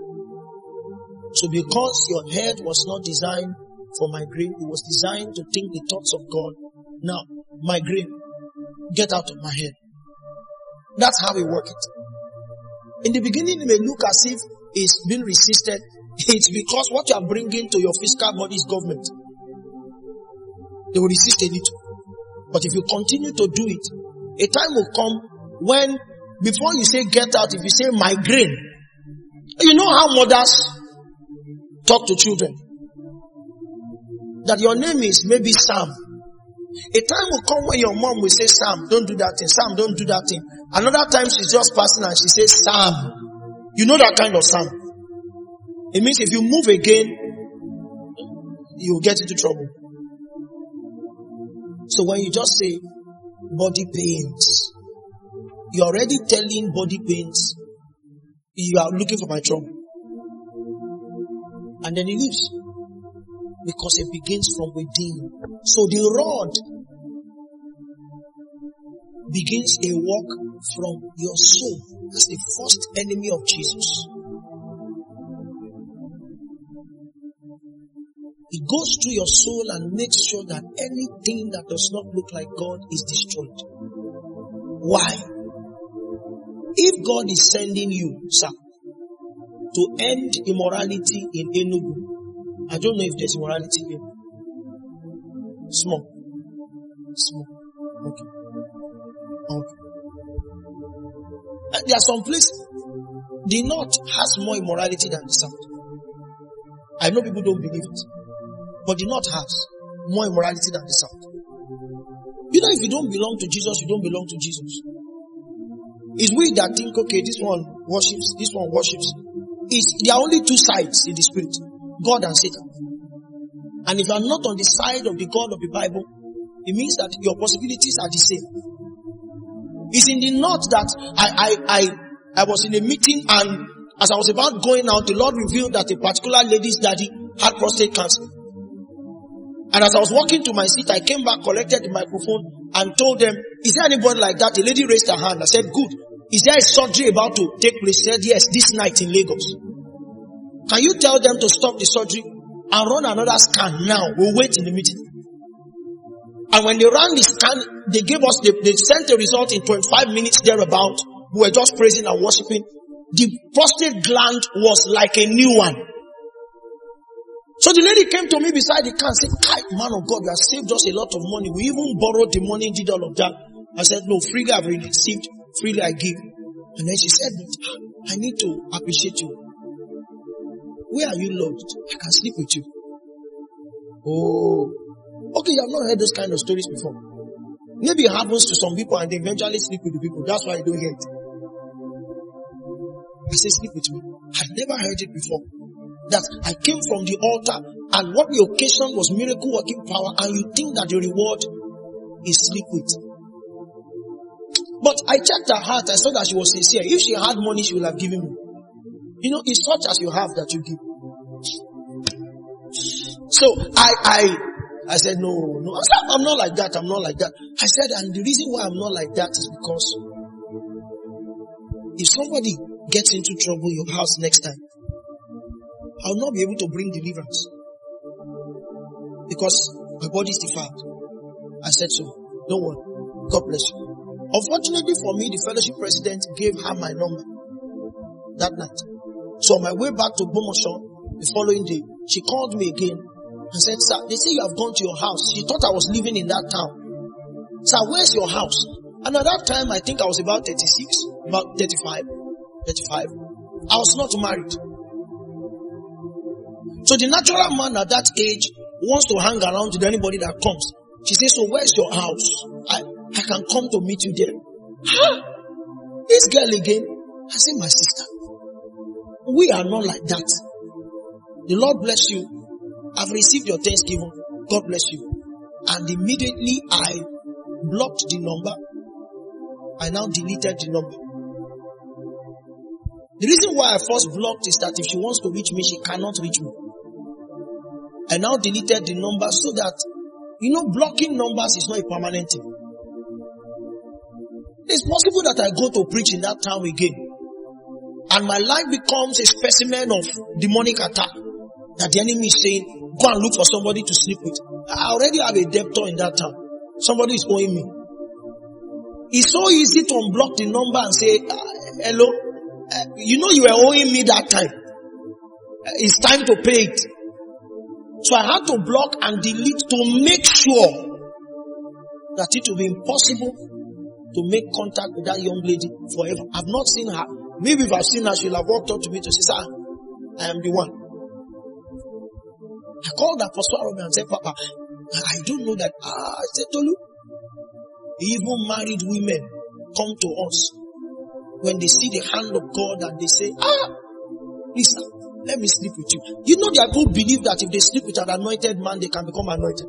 So because your head was not designed for migraine, it was designed to think the thoughts of God. Now, migraine, get out of my head. That's how we work it. In the beginning, it may look as if it's been resisted. It's because what you are bringing to your physical body is government. They will resist a little. But if you continue to do it, a time will come when, before you say get out, if you say migraine, you know how mothers talk to children? That your name is maybe Sam. A time will come when your mom will say, Sam, don't do that thing. Sam, don't do that thing. Another time she's just passing and she says, Sam. You know that kind of Sam. It means if you move again, you'll get into trouble. So when you just say body pains, you're already telling body pains, you are looking for my trouble. And then it leaves. Because it begins from within. So the rod begins a walk from your soul. That's the first enemy of Jesus. It goes through your soul and makes sure that anything that does not look like God is destroyed. Why? If God is sending you, sir, to end immorality in Enugu, I don't know if there's immorality here. Small. Small. Okay. Okay. And there are some places, the north has more immorality than the south. I know people don't believe it. But the north has more immorality than the south. You know, if you don't belong to Jesus, you don't belong to Jesus. It's we that think, okay, this one worships, this one worships. It's, there are only two sides in the spirit. God and Satan. And if you are not on the side of the God of the Bible, it means that your possibilities are the same. It's in the north that I, I, I, I was in a meeting, and as I was about going out, the Lord revealed that a particular lady's daddy had prostate cancer. And as I was walking to my seat, I came back, collected the microphone, and told them, is there anybody like that? A lady raised her hand. I said, good. Is there a surgery about to take place? She said, yes, this night in Lagos. Can you tell them to stop the surgery and run another scan now? We'll wait in the meeting. And when they ran the scan, they gave us, they, they sent the result in twenty-five minutes thereabout. We were just praising and worshiping. The prostate gland was like a new one. So the lady came to me beside the car and said, man of God, you have saved us a lot of money. We even borrowed the money, did all of that. I said, no, freely I've received, freely I give. And then she said, I need to appreciate you. Where are you lodged? I can sleep with you. Oh, Okay, you have not heard those kind of stories before. Maybe it happens to some people and they eventually sleep with the people. That's why I don't hear it. I say, sleep with me. I've never heard it before. That I came from the altar and what the occasion was miracle working power, and you think that the reward is sleep with. But I checked her heart. I saw that she was sincere. If she had money, she would have given me. You know, it's such as you have that you give. So I, I, I said, no, no. I said, I'm not like that. I'm not like that. I said, and the reason why I'm not like that is because if somebody gets into trouble in your house next time, I'll not be able to bring deliverance because my body is defiled. I said so. Don't worry. God bless you. Unfortunately for me, the fellowship president gave her my number that night. So on my way back to Bomosho the following day, she called me again and said, sir, they say you have gone to your house. She thought I was living in that town. Sir, where's your house? And at that time, I think I was about thirty-six, about thirty-five, thirty-five. I was not married. So the natural man at that age wants to hang around with anybody that comes. She says, so where's your house? I, I can come to meet you there. Huh? This girl again. I said, my sister, we are not like that. The Lord bless you. I've received your thanksgiving. God bless you. And immediately I blocked the number. I now deleted the number. The reason why I first blocked is that if she wants to reach me, she cannot reach me. I now deleted the number so that, you know, blocking numbers is not a permanent thing. It's possible that I go to preach in that town again, and my life becomes a specimen of demonic attack that the enemy is saying, go and look for somebody to sleep with. I already have a debtor in that town. Somebody is owing me. It's so easy to unblock the number and say, hello, uh, you know you were owing me that time. Uh, it's time to pay it. So I had to block and delete to make sure that it will be impossible to make contact with that young lady forever. I've not seen her. Maybe if I've seen her, she'll have walked up to me to say, sir, I am the one. I called her Pastor Robin and said, Papa, I don't know that. Ah, I said, Tolu, even married women come to us when they see the hand of God and they say, ah, listen, let me sleep with you. You know, there are people who believe that if they sleep with an anointed man, they can become anointed.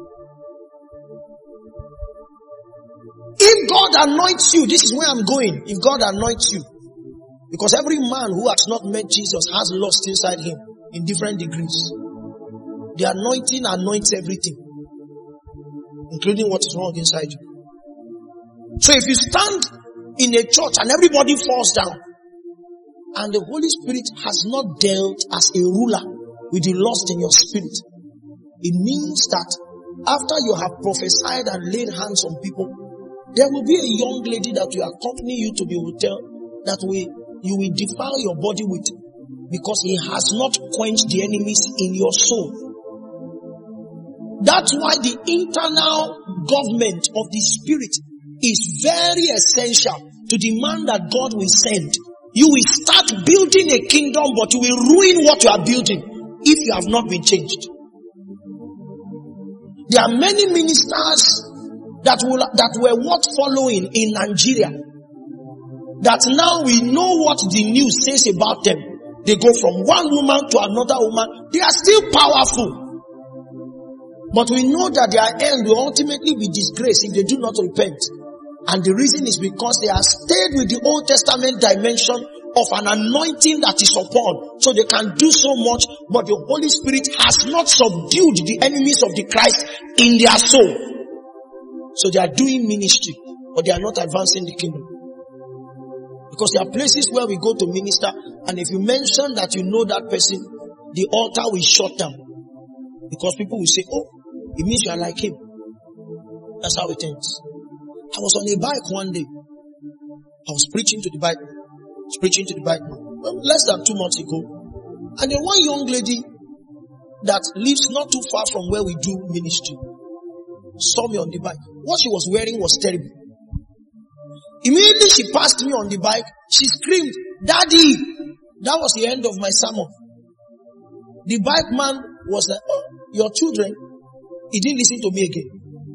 If God anoints you, this is where I'm going. If God anoints you, because every man who has not met Jesus has lost inside him in different degrees. The anointing anoints everything, including what is wrong inside you. So if you stand in a church and everybody falls down, and the Holy Spirit has not dealt as a ruler with the lust in your spirit, it means that after you have prophesied and laid hands on people, there will be a young lady that will accompany you to the hotel that will, you will defile your body with, because he has not quenched the enemies in your soul. That's why the internal government of the Spirit is very essential to the man that God will send. You will start building a kingdom, but you will ruin what you are building if you have not been changed. There are many ministers that will, that were worth following in Nigeria, that now we know what the news says about them. They go from one woman to another woman. They are still powerful. But we know that their end will ultimately be disgrace if they do not repent. And the reason is because they have stayed with the Old Testament dimension of an anointing that is upon. So they can do so much, but the Holy Spirit has not subdued the enemies of the Christ in their soul. So they are doing ministry, but they are not advancing the kingdom. Because there are places where we go to minister, and if you mention that you know that person, the altar will shut down. Because people will say, oh, it means you are like him. That's how it ends. I was on a bike one day. I was preaching to the bike. I was preaching to the bike less than two months ago. And then one young lady that lives not too far from where we do ministry saw me on the bike. What she was wearing was terrible. Immediately she passed me on the bike. She screamed, Daddy! That was the end of my sermon. The bike man was like, oh, your children? He didn't listen to me again.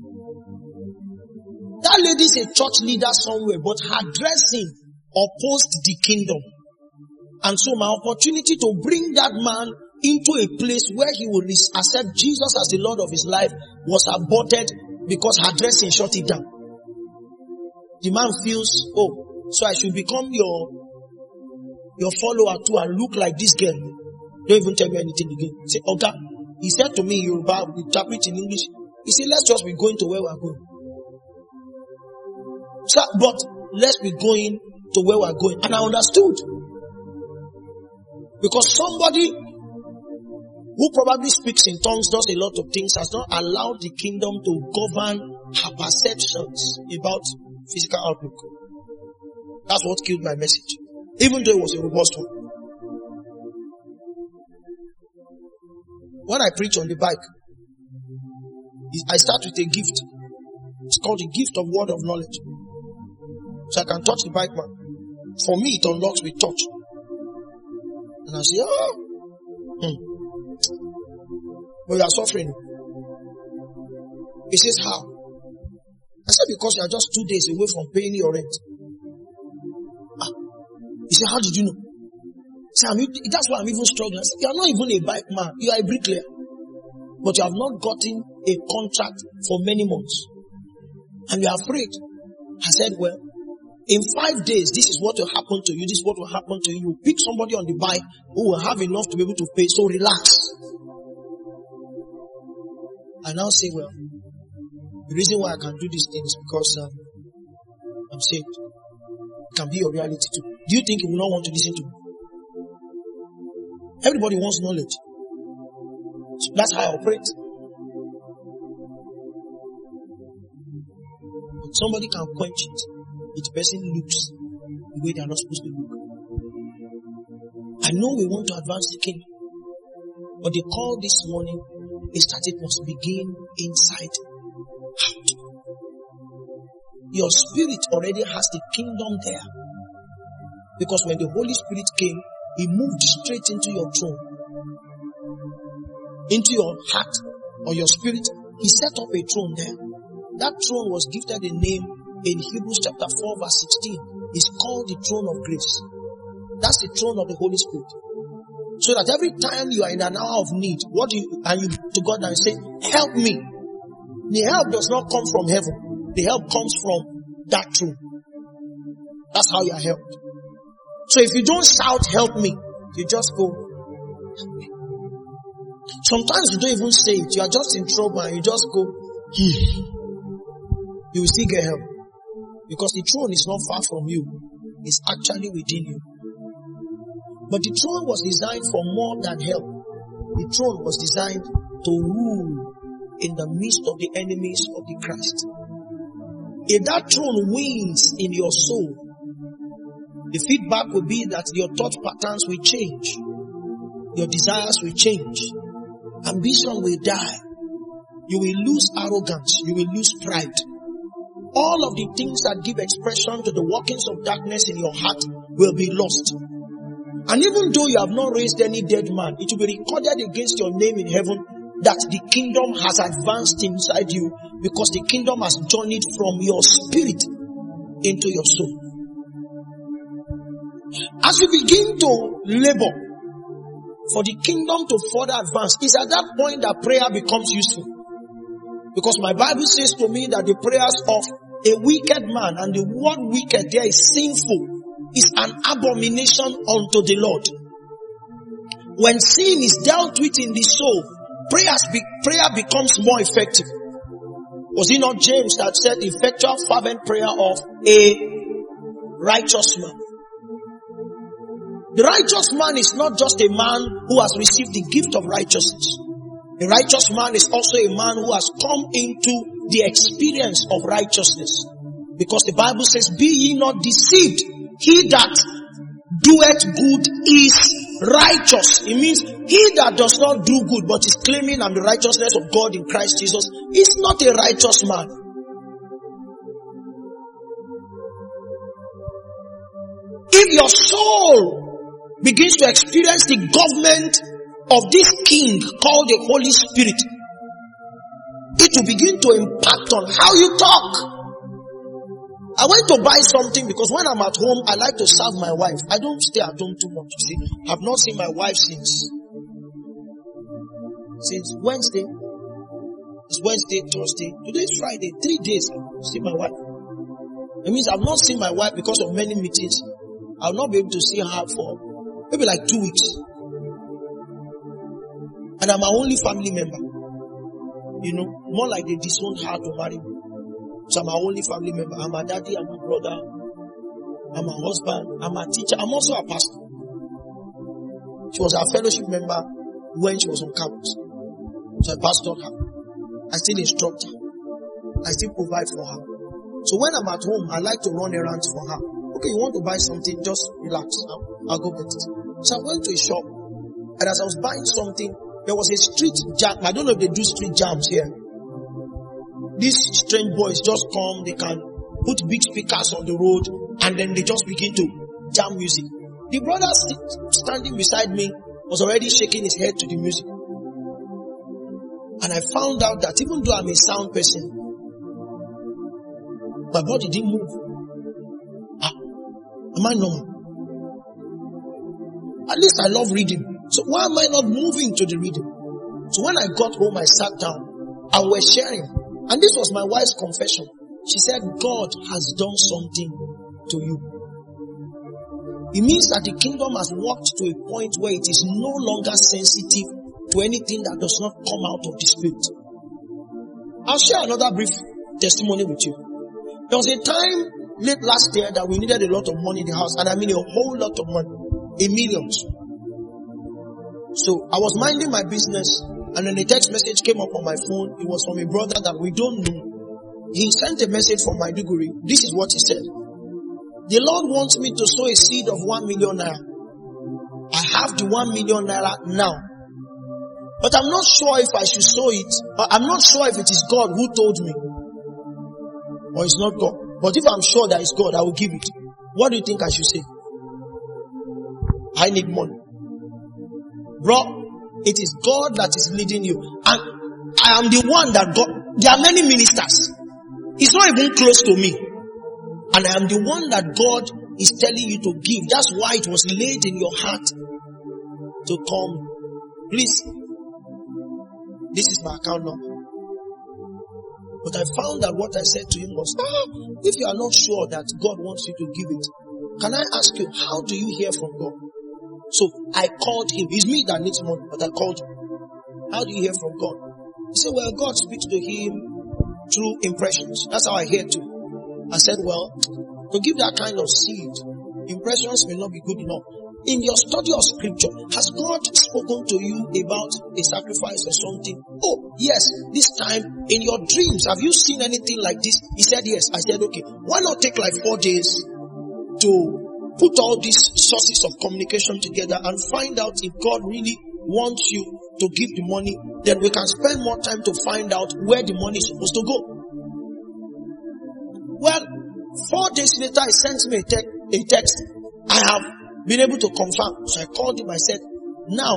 That lady is a church leader somewhere, but her dressing opposed the kingdom. And so my opportunity to bring that man into a place where he will accept Jesus as the Lord of his life was aborted because her dressing shut it down. The man feels, oh, so I should become your, your follower too and look like this girl. Don't even tell me anything again. Say, okay. He said to me, Yoruba, we interpret in English. He said, let's just be going to where we're going. So, but let's be going to where we're going. And I understood. Because somebody who probably speaks in tongues, does a lot of things, has not allowed the kingdom to govern her perceptions about physical outlook. That's what killed my message. Even though it was a robust one. When I preach on the bike, I start with a gift. It's called the gift of word of knowledge. So I can touch the bike man. For me, it unlocks with touch. And I say, oh, hmm. But you are suffering. He says, how? I said, because you are just two days away from paying your rent. Ah. He said, how did you know? See, I mean, that's why I'm even struggling. I said, you are not even a bike man. You are a bricklayer. But you have not gotten a contract for many months. And you are afraid. I said, well, in five days, this is what will happen to you. This is what will happen to you. You pick somebody on the bike who will have enough to be able to pay. So relax. I now say, well, the reason why I can do these things is because um, I'm saved. It can be your reality too. Do you think you will not want to listen to me? Everybody wants knowledge. So that's how I operate. But somebody can quench it if the person looks the way they are not supposed to look. I know we want to advance the kingdom, but the call this morning is that it must begin inside out. Your spirit already has the kingdom there. Because when the Holy Spirit came, He moved straight into your throne, into your heart or your spirit. He set up a throne there. That throne was gifted a name in Hebrews chapter four verse sixteen. It's called the throne of grace. That's the throne of the Holy Spirit. So that every time you are in an hour of need, what do you, and you to God and say, help me. The help does not come from heaven. The help comes from that throne. That's how you are helped. So if you don't shout, help me, you just go, help me. Sometimes you don't even say it. You are just in trouble and you just go, you will still get help. Because the throne is not far from you. It's actually within you. But the throne was designed for more than help. The throne was designed to rule in the midst of the enemies of the Christ. If that throne wins in your soul, the feedback will be that your thought patterns will change. Your desires will change. Ambition will die. You will lose arrogance. You will lose pride. All of the things that give expression to the workings of darkness in your heart will be lost. And even though you have not raised any dead man, it will be recorded against your name in heaven that the kingdom has advanced inside you because the kingdom has journeyed from your spirit into your soul. As you begin to labor for the kingdom to further advance, it's at that point that prayer becomes useful. Because my Bible says to me that the prayers of a wicked man, and the word wicked there is sinful, is an abomination unto the Lord. When sin is dealt with in the soul, prayers be, prayer becomes more effective. Was it not James that said the effectual fervent prayer of a righteous man? The righteous man is not just a man who has received the gift of righteousness. A righteous man is also a man who has come into the experience of righteousness. Because the Bible says, be ye not deceived. He that doeth good is righteous. It means he that does not do good but is claiming I'm the righteousness of God in Christ Jesus is not a righteous man. If your soul begins to experience the government of this king called the Holy Spirit, to begin to impact on how you talk. I went to buy something because when I'm at home, I like to serve my wife. I don't stay at home too much, you see. I've not seen my wife since, since Wednesday. It's Wednesday, Thursday. Today is Friday. Three days I see my wife. It means I've not seen my wife because of many meetings. I'll not be able to see her for maybe like two weeks. And I'm my only family member. You know, more like they disowned her to marry me. So I'm my only family member. I'm a daddy, I'm a brother, I'm a husband, I'm a teacher, I'm also a pastor. She was our fellowship member when she was on campus. So I pastored her. I still instruct her. I still provide for her. So when I'm at home, I like to run errands for her. Okay, you want to buy something, just relax. I'll, I'll go get it. So I went to a shop, and as I was buying something, there was a street jam. I don't know if they do street jams here. These strange boys just come, they can put big speakers on the road, and then they just begin to jam music. The brother standing beside me was already shaking his head to the music. And I found out that even though I'm a sound person, my body didn't move. Ah, am I normal? At least I love reading. So why am I not moving to the reading? So when I got home, I sat down and we're sharing. And this was my wife's confession. She said, God has done something to you. It means that the kingdom has walked to a point where it is no longer sensitive to anything that does not come out of the Spirit. I'll share another brief testimony with you. There was a time late last year that we needed a lot of money in the house, and I mean a whole lot of money, in millions. So I was minding my business, and then a text message came up on my phone. It was from a brother that we don't know. He sent a message from Maiduguri. This is what he said. The Lord wants me to sow a seed of one million naira. I have the one million naira now. But I'm not sure if I should sow it. I'm not sure if it is God who told me. Or it's not God. But if I'm sure that it's God, I will give it. What do you think I should say? I need money. Bro, it is God that is leading you. And I am the one that God, there are many ministers. It's not even close to me. And I am the one that God is telling you to give. That's why it was laid in your heart to come. Please, this is my account number. But I found that what I said to him was, ah, if you are not sure that God wants you to give it, can I ask you, how do you hear from God? So I called him. It's me that needs money, but I called him. How do you hear from God? He said, well, God speaks to him through impressions. That's how I hear too. I said, well, to give that kind of seed, impressions may not be good enough. In your study of scripture, has God spoken to you about a sacrifice or something? Oh, yes, this time in your dreams, have you seen anything like this? He said, yes. I said, okay, why not take like four days to put all these sources of communication together and find out if God really wants you to give the money? Then we can spend more time to find out where the money is supposed to go. Well, four days later, he sent me a, te- a text. I have been able to confirm. So I called him. I said, now,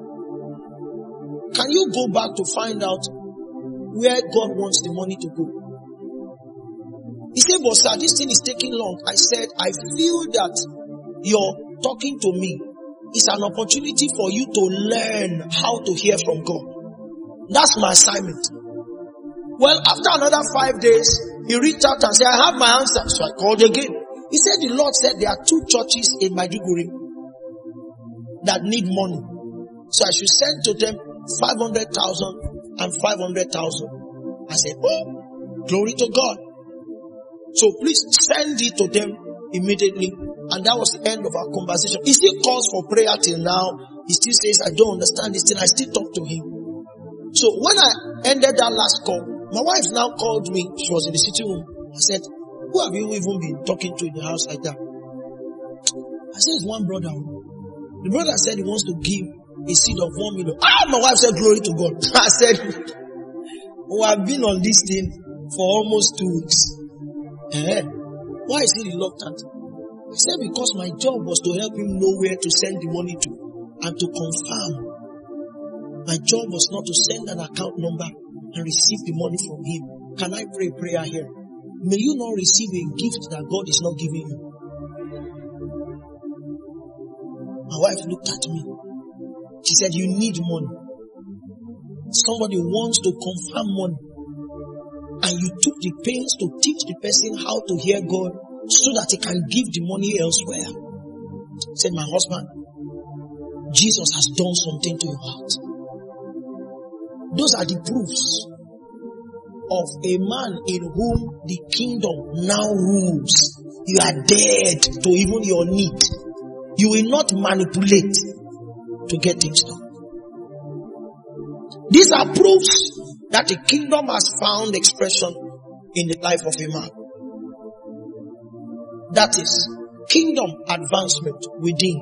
can you go back to find out where God wants the money to go? He said, but sir, this thing is taking long. I said, I feel that you're talking to me. It's an opportunity for you to learn how to hear from God. That's my assignment. Well, after another five days, he reached out and said, I have my answer. So I called again. He said, the Lord said there are two churches in Maiduguri that need money. So I should send to them five hundred thousand and five hundred thousand. I said, oh, glory to God. So please send it to them immediately. And that was the end of our conversation. He still calls for prayer till now. He still says, I don't understand this thing. I still talk to him. So when I ended that last call, my wife now called me. She was in the sitting room. I said, who have you even been talking to in the house like that? I said, it's one brother. The brother said he wants to give a seed of one million. Ah, my wife said, glory to God. I said, oh, I've been on this thing for almost two weeks. Eh? Why is he reluctant? I said, because my job was to help him know where to send the money to and to confirm. My job was not to send an account number and receive the money from him. Can I pray a prayer here? May you not receive a gift that God is not giving you. My wife looked at me. She said, you need money. Somebody wants to confirm money. And you took the pains to teach the person how to hear God so that he can give the money elsewhere. Said my husband, Jesus has done something to your heart. Those are the proofs of a man in whom the kingdom now rules. You are dead to even your need. You will not manipulate to get things done. These are proofs that the kingdom has found expression in the life of a man. That is kingdom advancement within.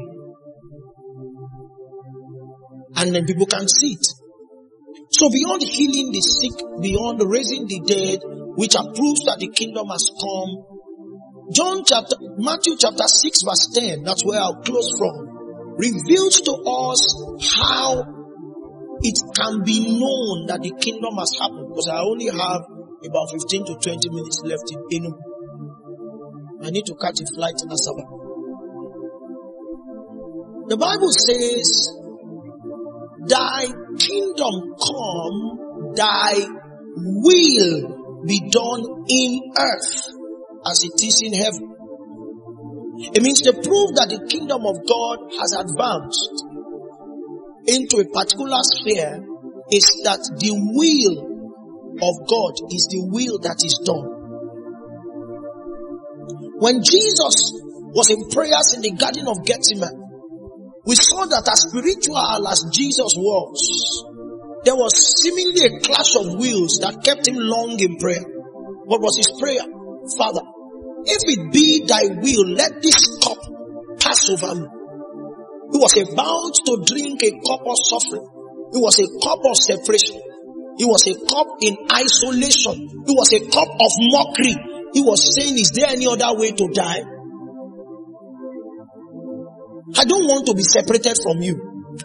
And then people can see it. So beyond healing the sick, beyond raising the dead, which are proofs that the kingdom has come, John chapter, Matthew chapter six verse ten, that's where I'll close from, reveals to us how it can be known that the kingdom has happened. Because I only have about fifteen to twenty minutes left in Enugu. I need to catch a flight in Asaba. The Bible says, thy kingdom come, thy will be done in earth as it is in heaven. It means the proof that the kingdom of God has advanced into a particular sphere is that the will of God is the will that is done. When Jesus was in prayers in the Garden of Gethsemane, we saw that as spiritual as Jesus was, there was seemingly a clash of wills that kept him long in prayer. What was his prayer? Father, if it be thy will, let this cup pass over me. He was about to drink a cup of suffering. It was a cup of separation. It was a cup in isolation. It was a cup of mockery. He was saying, is there any other way to die? I don't want to be separated from you.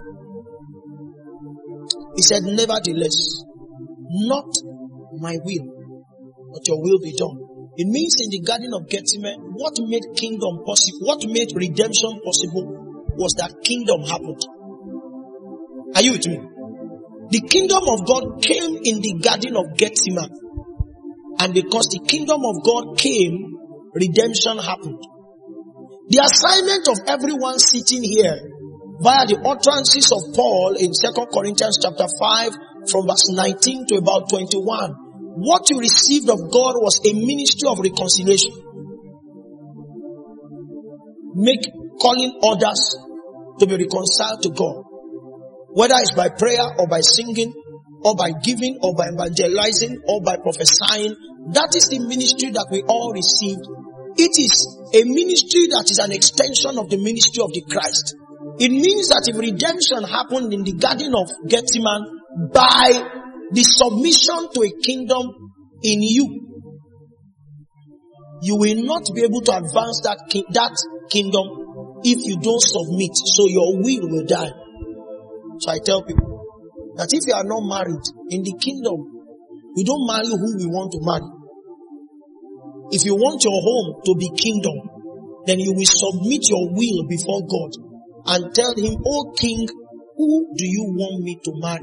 He said, nevertheless, not my will, but your will be done. It means in the Garden of Gethsemane, what made kingdom possible, what made redemption possible was that kingdom happened. Are you with me? The kingdom of God came in the Garden of Gethsemane. And because the kingdom of God came, redemption happened. The assignment of everyone sitting here via the utterances of Paul in Second Corinthians chapter five from verse nineteen to about twenty-one. What you received of God was a ministry of reconciliation. Make calling others to be reconciled to God. Whether it's by prayer or by singing or by giving or by evangelizing or by prophesying. That is the ministry that we all received. It is a ministry that is an extension of the ministry of the Christ. It means that if redemption happened in the Garden of Gethsemane by the submission to a kingdom in you, you will not be able to advance that, ki- that kingdom if you don't submit. So your will will die. So I tell people that if you are not married in the kingdom, you don't marry who we want to marry. If you want your home to be kingdom, then you will submit your will before God and tell him, "Oh King, who do you want me to marry?"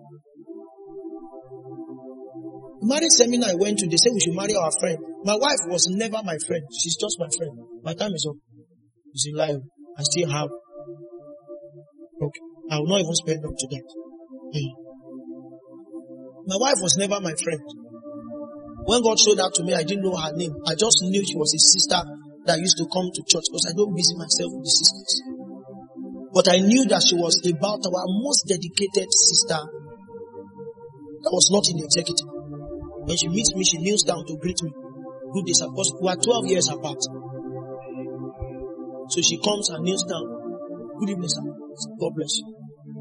The marriage seminar I went to, they said we should marry our friend. My wife was never my friend. She's just my friend. My time is up. It's a lie. I still have. Okay. I will not even spend up to that. Mm. My wife was never my friend. When God showed that to me, I didn't know her name. I just knew she was a sister that used to come to church because I don't busy myself with the sisters. But I knew that she was about our most dedicated sister that was not in the executive. When she meets me, she kneels down to greet me. Good days apart. We are twelve years apart. So she comes and kneels down. Good evening, sir. God bless you.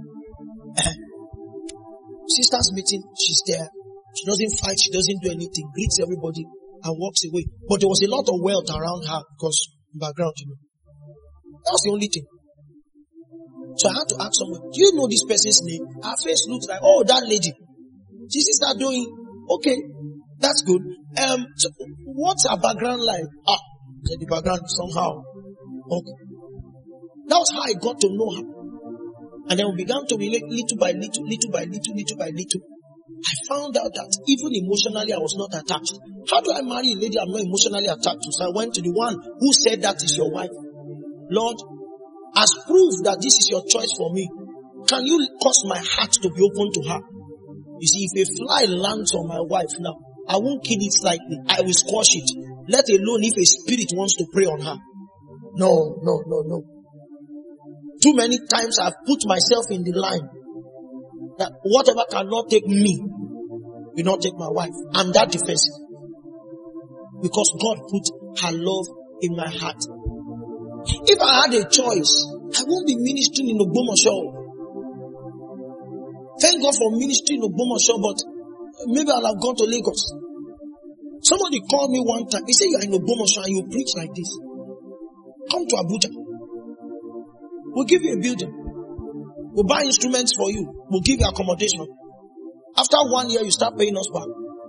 Sisters meeting, she's there. She doesn't fight, she doesn't do anything, greets everybody and walks away. But there was a lot of wealth around her because background, you know. That was the only thing. So I had to ask someone, do you know this person's name? Her face looks like, oh, that lady. She started doing, okay, that's good. Um, so what's her background like? Ah, the background somehow. Okay. That was how I got to know her. And then we began to relate little by little, little by little, little by little. I found out that even emotionally I was not attached. How do I marry a lady I'm not emotionally attached to? So I went to the one who said that is your wife. Lord, as proof that this is your choice for me, can you cause my heart to be open to her? You see, if a fly lands on my wife now, I won't kill it slightly. I will squash it. Let alone if a spirit wants to prey on her. No, no, no, no. Too many times I've put myself in the line that whatever cannot take me will not take my wife. I'm that defensive. Because God put her love in my heart. If I had a choice, I won't be ministering in Ogbomoso. Thank God for ministry in Ogbomoso, but maybe I'll have gone to Lagos. Somebody called me one time. He said, you are in Ogbomoso and you preach like this. Come to Abuja. We'll give you a building. We'll buy instruments for you. We'll give you accommodation. After one year, you start paying us back.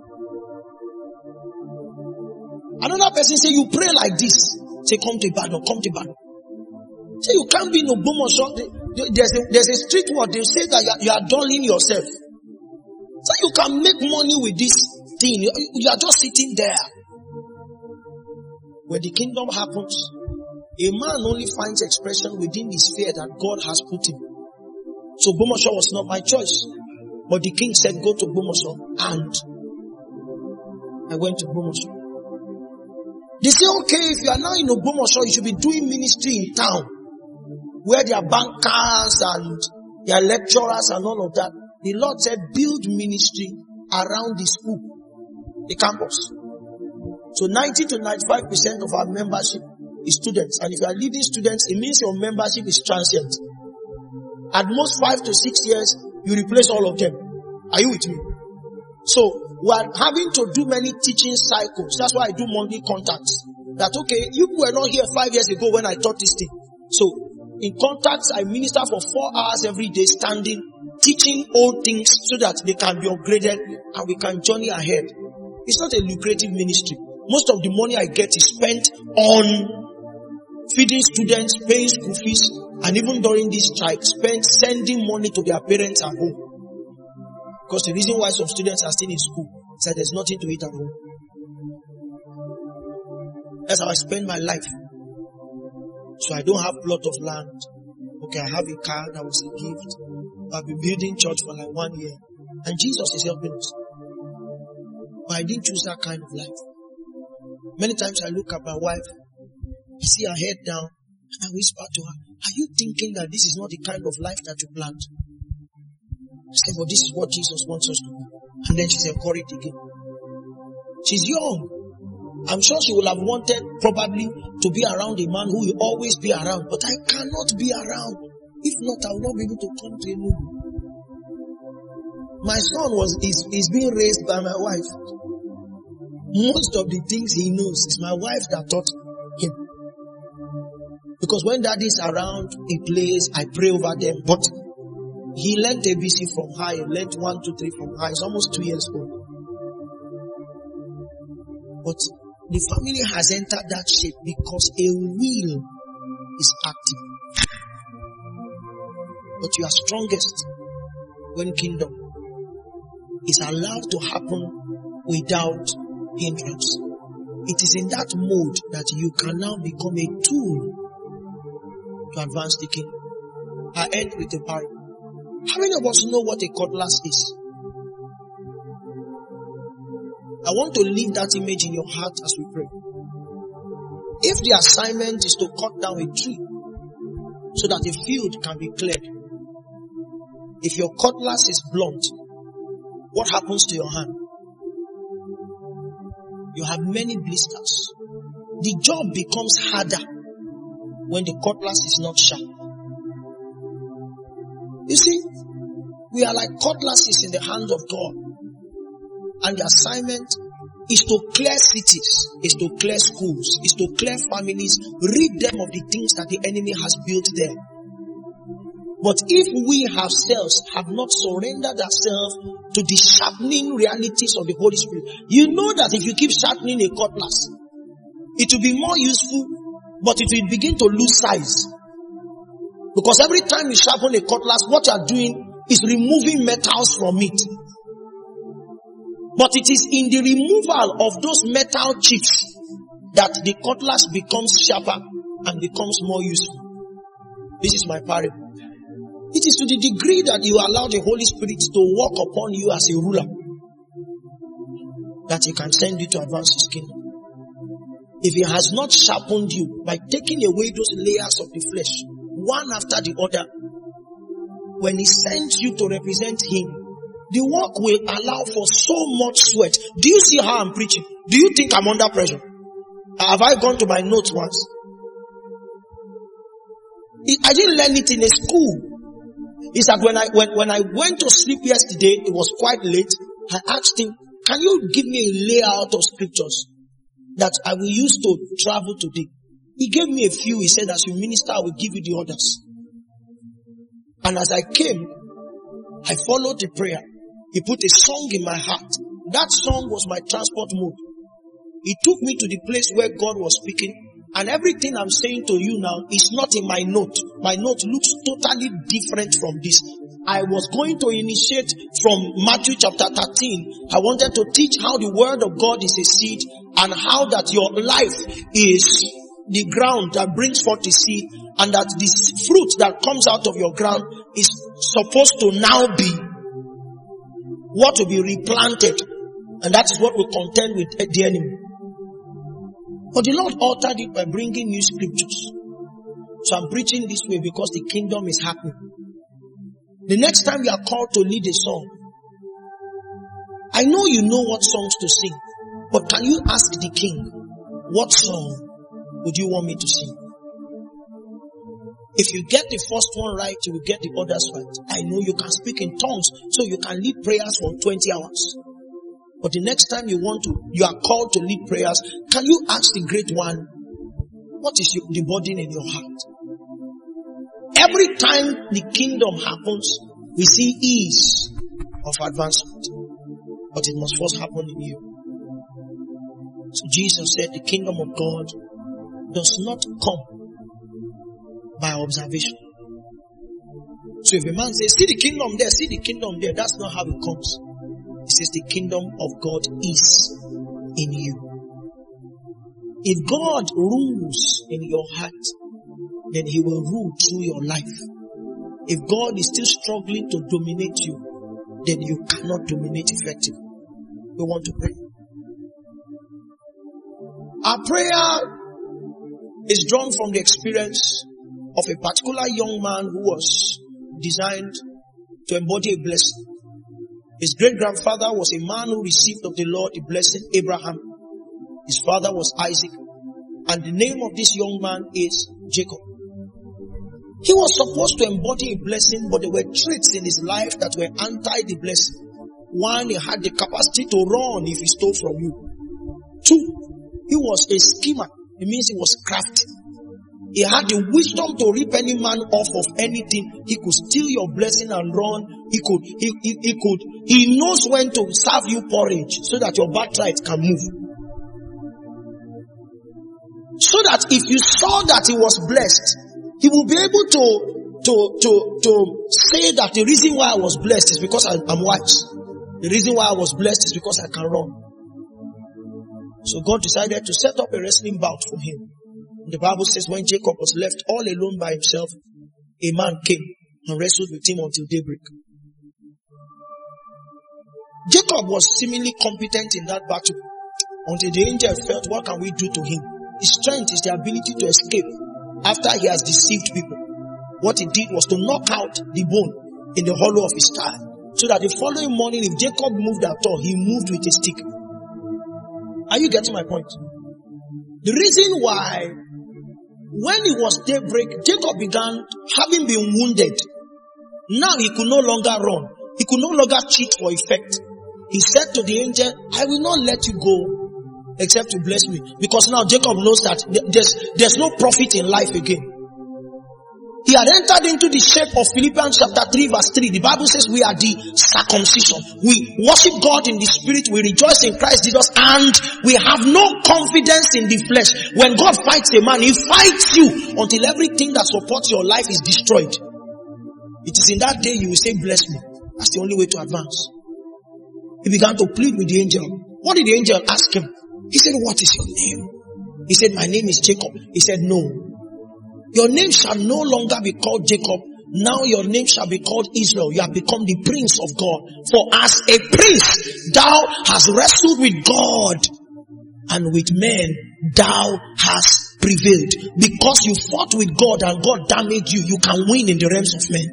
Another person say, you pray like this. Say, come to Ibadan, come to Ibadan. Say, you can't be in Ogbomoso. There's a, there's a street word. They say that you are, you are dulling yourself. So you can make money with this thing. You, you are just sitting there. When the kingdom happens, a man only finds expression within the sphere that God has put him. So Ogbomoso was not my choice. But the king said, go to Ogbomoso. And I went to Ogbomoso. They say, okay, if you are now in Ogbomoso, you should be doing ministry in town. Where there are bankers and there are lecturers and all of that. The Lord said, build ministry around the school, the campus. So ninety to ninety-five percent of our membership is students. And if you are leading students, it means your membership is transient. At most five to six years, you replace all of them. Are you with me? So, we are having to do many teaching cycles. That's why I do monthly contacts. That, okay, you were not here five years ago when I taught this thing. So, in contacts, I minister for four hours every day, standing, teaching old things so that they can be upgraded and we can journey ahead. It's not a lucrative ministry. Most of the money I get is spent on feeding students, paying school fees, and even during this strike, spent sending money to their parents at home. Because the reason why some students are still in school is that there's nothing to eat at home. That's how I spend my life. So I don't have a plot of land. Okay, I have a car that was a gift. I've been building church for like one year. And Jesus is helping us. But I didn't choose that kind of life. Many times I look at my wife, I see her head down, and I whisper to her, are you thinking that this is not the kind of life that you planned? I said, but this is what Jesus wants us to do. And then she's encouraged again. She's young. I'm sure she will have wanted probably to be around a man who will always be around. But I cannot be around. If not, I will not be able to come to a movie. My son was is, is being raised by my wife. Most of the things he knows is my wife that taught him. Because when daddy is around a place, I pray over them. But he learned A B C from her. He learned one, two, three from her. He's almost two years old. But the family has entered that shape because a will is active. But you are strongest when kingdom is allowed to happen without hindrance. It is in that mode that you can now become a tool to advance the kingdom. I end with a parable. How many of us know what a cutlass is? I want to leave that image in your heart as we pray. If the assignment is to cut down a tree so that a field can be cleared, if your cutlass is blunt, what happens to your hand? You have many blisters. The job becomes harder when the cutlass is not sharp. You see, we are like cutlasses in the hands of God. And the assignment is to clear cities, is to clear schools, is to clear families, rid them of the things that the enemy has built there. But if we ourselves have not surrendered ourselves to the sharpening realities of the Holy Spirit, you know that if you keep sharpening a cutlass, it will be more useful, but it will begin to lose size. Because every time you sharpen a cutlass, what you are doing is removing metals from it. But it is in the removal of those metal chips that the cutlass becomes sharper and becomes more useful. This is my parable. It is to the degree that you allow the Holy Spirit to walk upon you as a ruler that He can send you to advance His kingdom. If He has not sharpened you by taking away those layers of the flesh, one after the other, when He sends you to represent Him, the work will allow for so much sweat. Do you see how I'm preaching? Do you think I'm under pressure? Have I gone to my notes once? I didn't learn it in a school. It's that when I, when, when I went to sleep yesterday, it was quite late. I asked him, can you give me a layout of scriptures that I will use to travel today? He gave me a few. He said, as you minister, I will give you the others. And as I came, I followed the prayer. He put a song in my heart. That song was my transport mode. He took me to the place where God was speaking. And everything I'm saying to you now is not in my note. My note looks totally different from this. I was going to initiate from Matthew chapter thirteen. I wanted to teach how the word of God is a seed and how that your life is the ground that brings forth the seed, and that this fruit that comes out of your ground is supposed to now be what will be replanted. And that is what will contend with the enemy. But the Lord altered it by bringing new scriptures. So I'm preaching this way because the kingdom is happening. The next time you are called to lead a song, I know you know what songs to sing, but can you ask the king, what song would you want me to sing? If you get the first one right, you will get the others right. I know you can speak in tongues, so you can lead prayers for twenty hours. But the next time you want to, you are called to lead prayers, can you ask the great one, what is your, the burden in your heart? Every time the kingdom happens, we see ease of advancement. But it must first happen in you. So Jesus said the kingdom of God does not come by observation. So if a man says, see the kingdom there, see the kingdom there, that's not how it comes. It says the kingdom of God is in you. If God rules in your heart, then He will rule through your life. If God is still struggling to dominate you, then you cannot dominate effectively. We want to pray. Our prayer is drawn from the experience of a particular young man who was designed to embody a blessing. His great-grandfather was a man who received of the Lord the blessing, Abraham. His father was Isaac. And the name of this young man is Jacob. He was supposed to embody a blessing, but there were traits in his life that were anti the blessing. One, he had the capacity to run if he stole from you. Two, he was a schemer. It means he was crafty. He had the wisdom to rip any man off of anything. He could steal your blessing and run. He could, he, he, he could, he knows when to serve you porridge so that your birthright can move. So that if you saw that he was blessed, he will be able to, to, to, to say that the reason why I was blessed is because I, I'm wise. The reason why I was blessed is because I can run. So God decided to set up a wrestling bout for him. The Bible says when Jacob was left all alone by himself, a man came and wrestled with him until daybreak. Jacob was seemingly competent in that battle until the angel felt, what can we do to him? His strength is the ability to escape after he has deceived people. What he did was to knock out the bone in the hollow of his thigh, so that the following morning, if Jacob moved at all, he moved with a stick. Are you getting my point? The reason why, when it was daybreak, Jacob began, having been wounded, now he could no longer run. He could no longer cheat for effect. He said to the angel, I will not let you go except to bless me. Because now Jacob knows that there's, there's no profit in life again. He had entered into the shape of Philippians chapter three verse three. The Bible says we are the circumcision. We worship God in the spirit. We rejoice in Christ Jesus. And we have no confidence in the flesh. When God fights a man, he fights you until everything that supports your life is destroyed. It is in that day you will say, bless me. That's the only way to advance. He began to plead with the angel. What did the angel ask him? He said, what is your name? He said, my name is Jacob. He said, no. Your name shall no longer be called Jacob. Now your name shall be called Israel. You have become the prince of God. For as a prince, thou hast wrestled with God, and with men thou hast prevailed. Because you fought with God and God damaged you, you can win in the realms of men.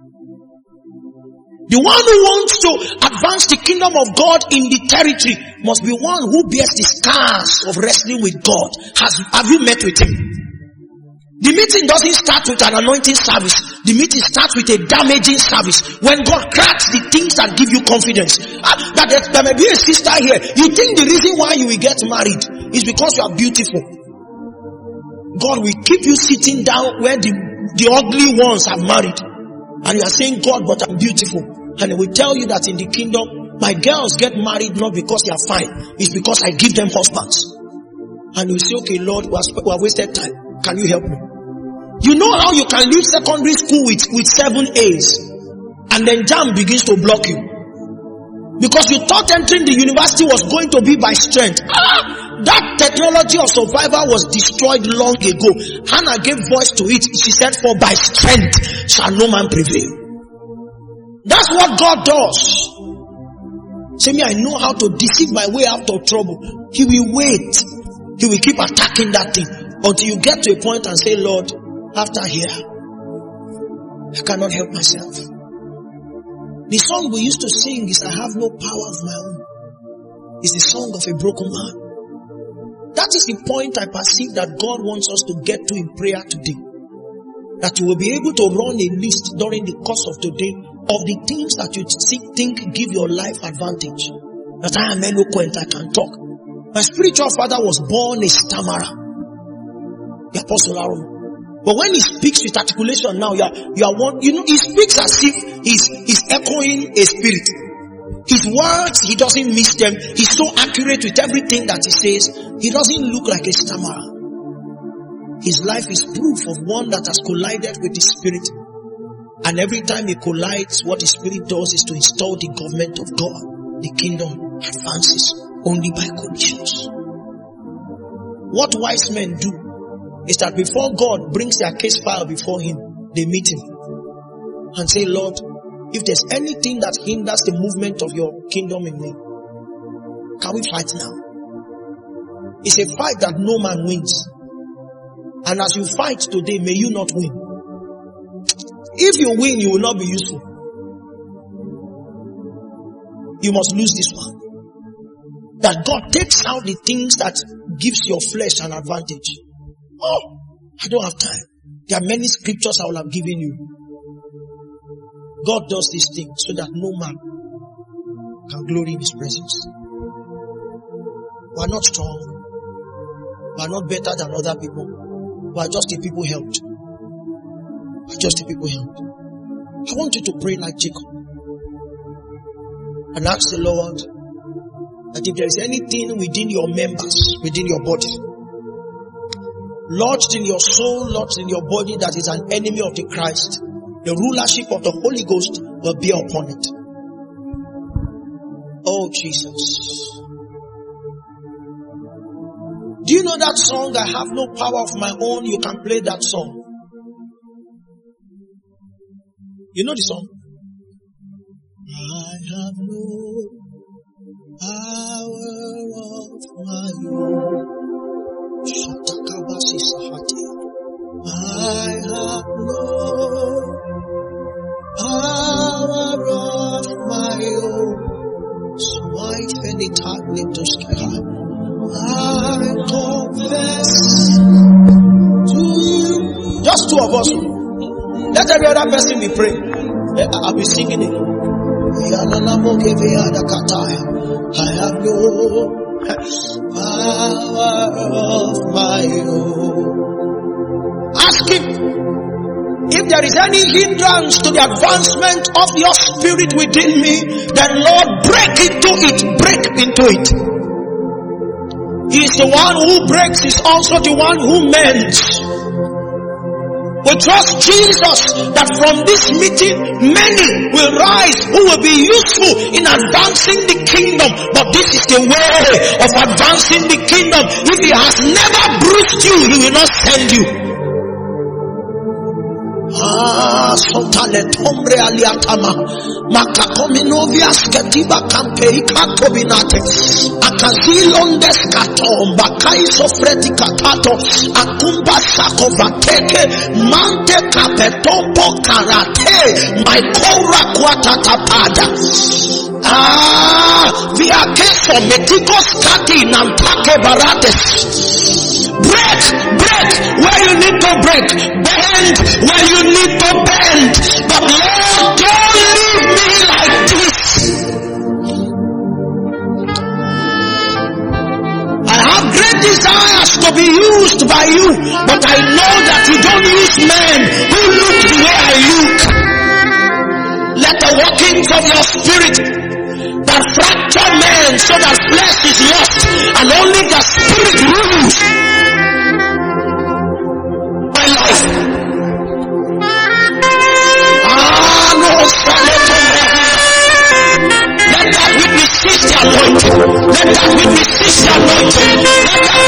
The one who wants to advance the kingdom of God in the territory must be one who bears the scars of wrestling with God. Has, have you met with him? The meeting doesn't start with an anointing service. The meeting starts with a damaging service. When God cracks the things that give you confidence. Uh, that there, there may be a sister here. You think the reason why you will get married is because you are beautiful. God will keep you sitting down where the, the ugly ones have married. And you are saying, God, but I'm beautiful. And he will tell you that in the kingdom, my girls get married not because they are fine. It's because I give them husbands. And you say, okay, Lord, we have wasted time. Can you help me? You know how you can leave secondary school with, with seven A's and then jam begins to block you. Because you thought entering the university was going to be by strength. Ah, that technology of survival was destroyed long ago. Hannah gave voice to it. She said, for by strength shall no man prevail. That's what God does. Say me, I know how to deceive my way out of trouble. He will wait. He will keep attacking that thing until you get to a point and say, Lord, after here, I cannot help myself. The song we used to sing is I have no power of my own. It's the song of a broken man. That is the point I perceive that God wants us to get to in prayer today. That you will be able to run a list during the course of today of the things that you think give your life advantage. That I am eloquent, I can talk. My spiritual father was born a stammerer. The Apostle Aaron. But when he speaks with articulation now, you are, you are one, you know, he speaks as if he's, he's echoing a spirit. His words, he doesn't miss them. He's so accurate with everything that he says. He doesn't look like a stammerer. His life is proof of one that has collided with the spirit. And every time he collides, what the spirit does is to install the government of God. The kingdom advances only by conditions. What wise men do is that before God brings their case file before him, they meet him and say, Lord, if there's anything that hinders the movement of your kingdom in me, can we fight now? It's a fight that no man wins. And as you fight today, may you not win. If you win, you will not be useful. You must lose this one. That God takes out the things that gives your flesh an advantage. Oh, I don't have time. There are many scriptures I will have given you. God does these things so that no man can glory in his presence. We are not strong. We are not better than other people. We are just the people helped. We are just the people helped. I want you to pray like Jacob and ask the Lord that if there is anything within your members, within your body, lodged in your soul, lodged in your body that is an enemy of the Christ, the rulership of the Holy Ghost will be upon it. Oh Jesus. Do you know that song, I have no power of my own? You can play that song. You know the song? I have no power of my own. I have no power of my own. So I feel it happening to sky. I confess to you. Just two of us. Let every other person be praying. I'll be singing it. I have no power of my own. Ask him. If there is any hindrance to the advancement of your spirit within me, then Lord, break into it, break into it. He is the one who breaks, is also the one who mends. We trust Jesus that from this meeting, many will rise who will be useful in advancing the kingdom. But this is the way of advancing the kingdom. If he has never bruised you, he will not send you. Ah, sotale tombre aliatama, makakominovias ketiba kampei katobinate, akazilondes katomba kaiso freti katato, akumba sakovateke, mante kapetompo karate, maikora kwatatapada. Ah, via keso metikos kati nampake barates. Break, break where you need to break. Bend where you need to bend. But Lord, don't leave me like this. I have great desires to be used by you, but I know that you don't use men who look the way I look. Let the workings of your spirit that fracture men so that flesh is lost and only the spirit rules my life. Ah, no, let that witness cease the anointing. Let that witness cease the anointing. Let that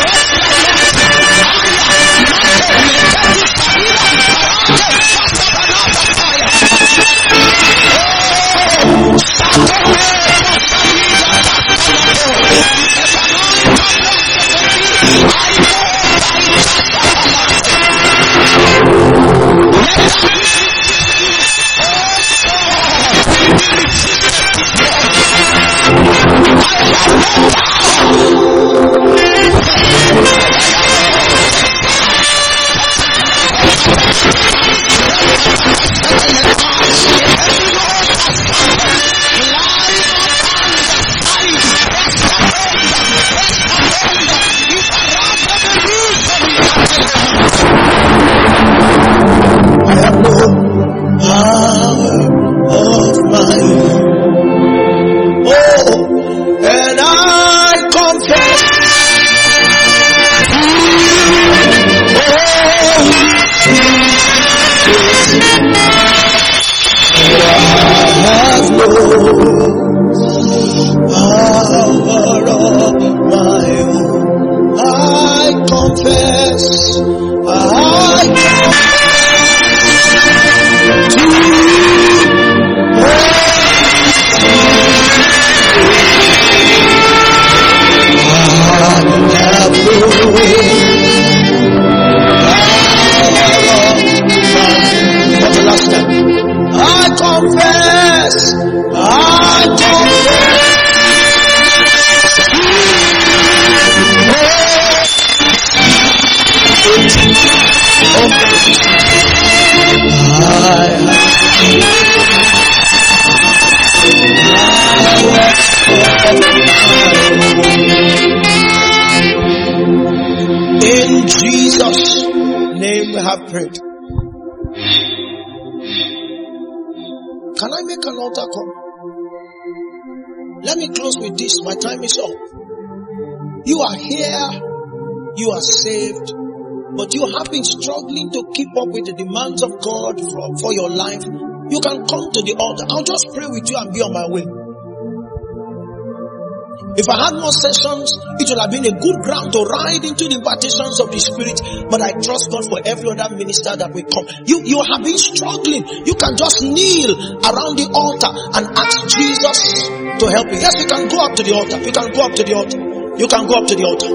in Jesus' name we have prayed. Can I make an altar call? Let me close with this. My time is up. You are here. You are saved. But you have been struggling to keep up with the demands of God for, for your life. You can come to the altar. I'll just pray with you and be on my way. If I had more sessions, it would have been a good ground to ride into the impartations of the Spirit. But I trust God for every other minister that will come. You, you have been struggling. You can just kneel around the altar and ask Jesus to help you. Yes, you can go up to the altar. You can go up to the altar. You can go up to the altar.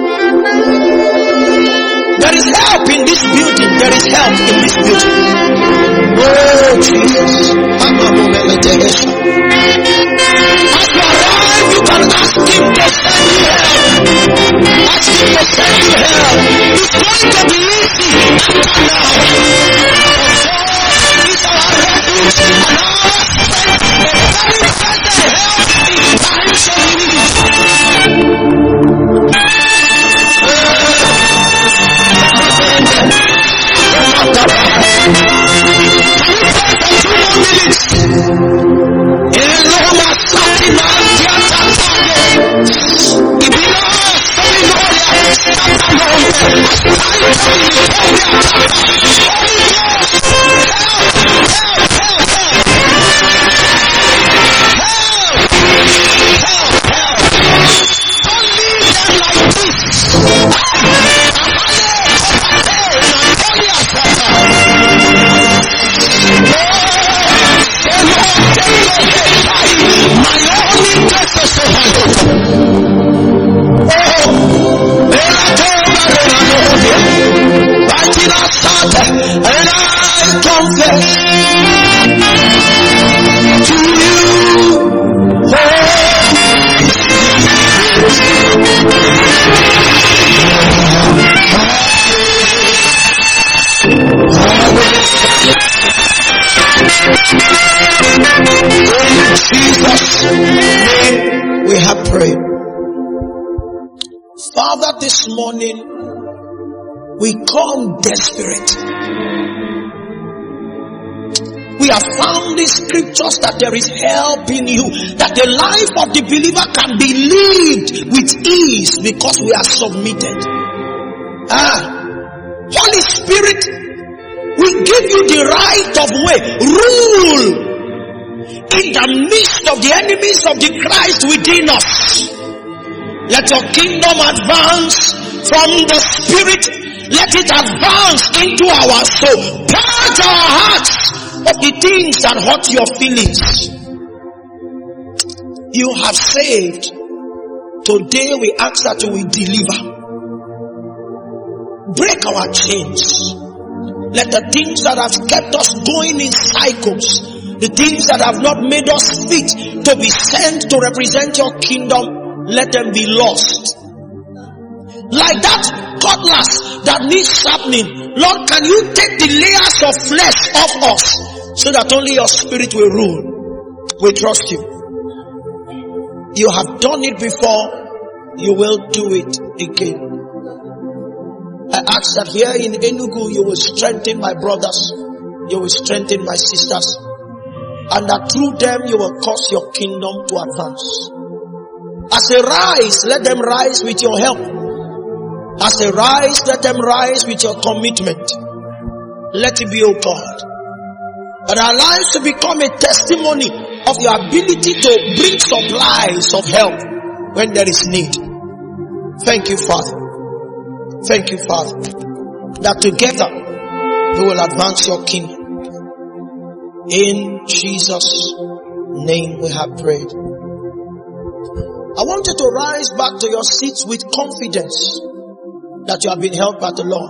There is help in this building. There is help in this building. Oh, Jesus. As you arrive, you can ask him to send you help. Ask him to send you help. It's going to be easy after now. God is our refuge and our strength. The very present help in times of need. and I confess to you, in Jesus' name we have prayed. Father, this morning we come desperate. We have found in scriptures that there is help in you, that the life of the believer can be lived with ease because we are submitted. Ah, Holy Spirit, we give you the right of way. Rule in the midst of the enemies of the Christ within us. Let your kingdom advance from the Spirit. Let it advance into our soul. Purge our hearts of the things that hurt your feelings. You have saved. Today we ask that you will deliver. Break our chains. Let the things that have kept us going in cycles, the things that have not made us fit to be sent to represent your kingdom, let them be lost. Like that cutlass that needs sharpening, Lord, can you take the layers of flesh off us so that only your Spirit will rule? We trust you. You have done it before, you will do it again. I ask that here in Enugu you will strengthen my brothers, you will strengthen my sisters, and that through them you will cause your kingdom to advance. As they rise, let them rise with your help. As they rise, let them rise with your commitment. Let it be, O God, and our lives to become a testimony of your ability to bring supplies of help when there is need. Thank you, Father. Thank you, Father, that together we will advance your kingdom. In Jesus' name we have prayed. I want you to rise back to your seats with confidence that you have been helped by the Lord.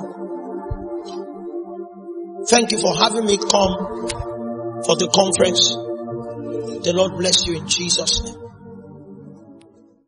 Thank you for having me come for the conference. The Lord bless you in Jesus' name.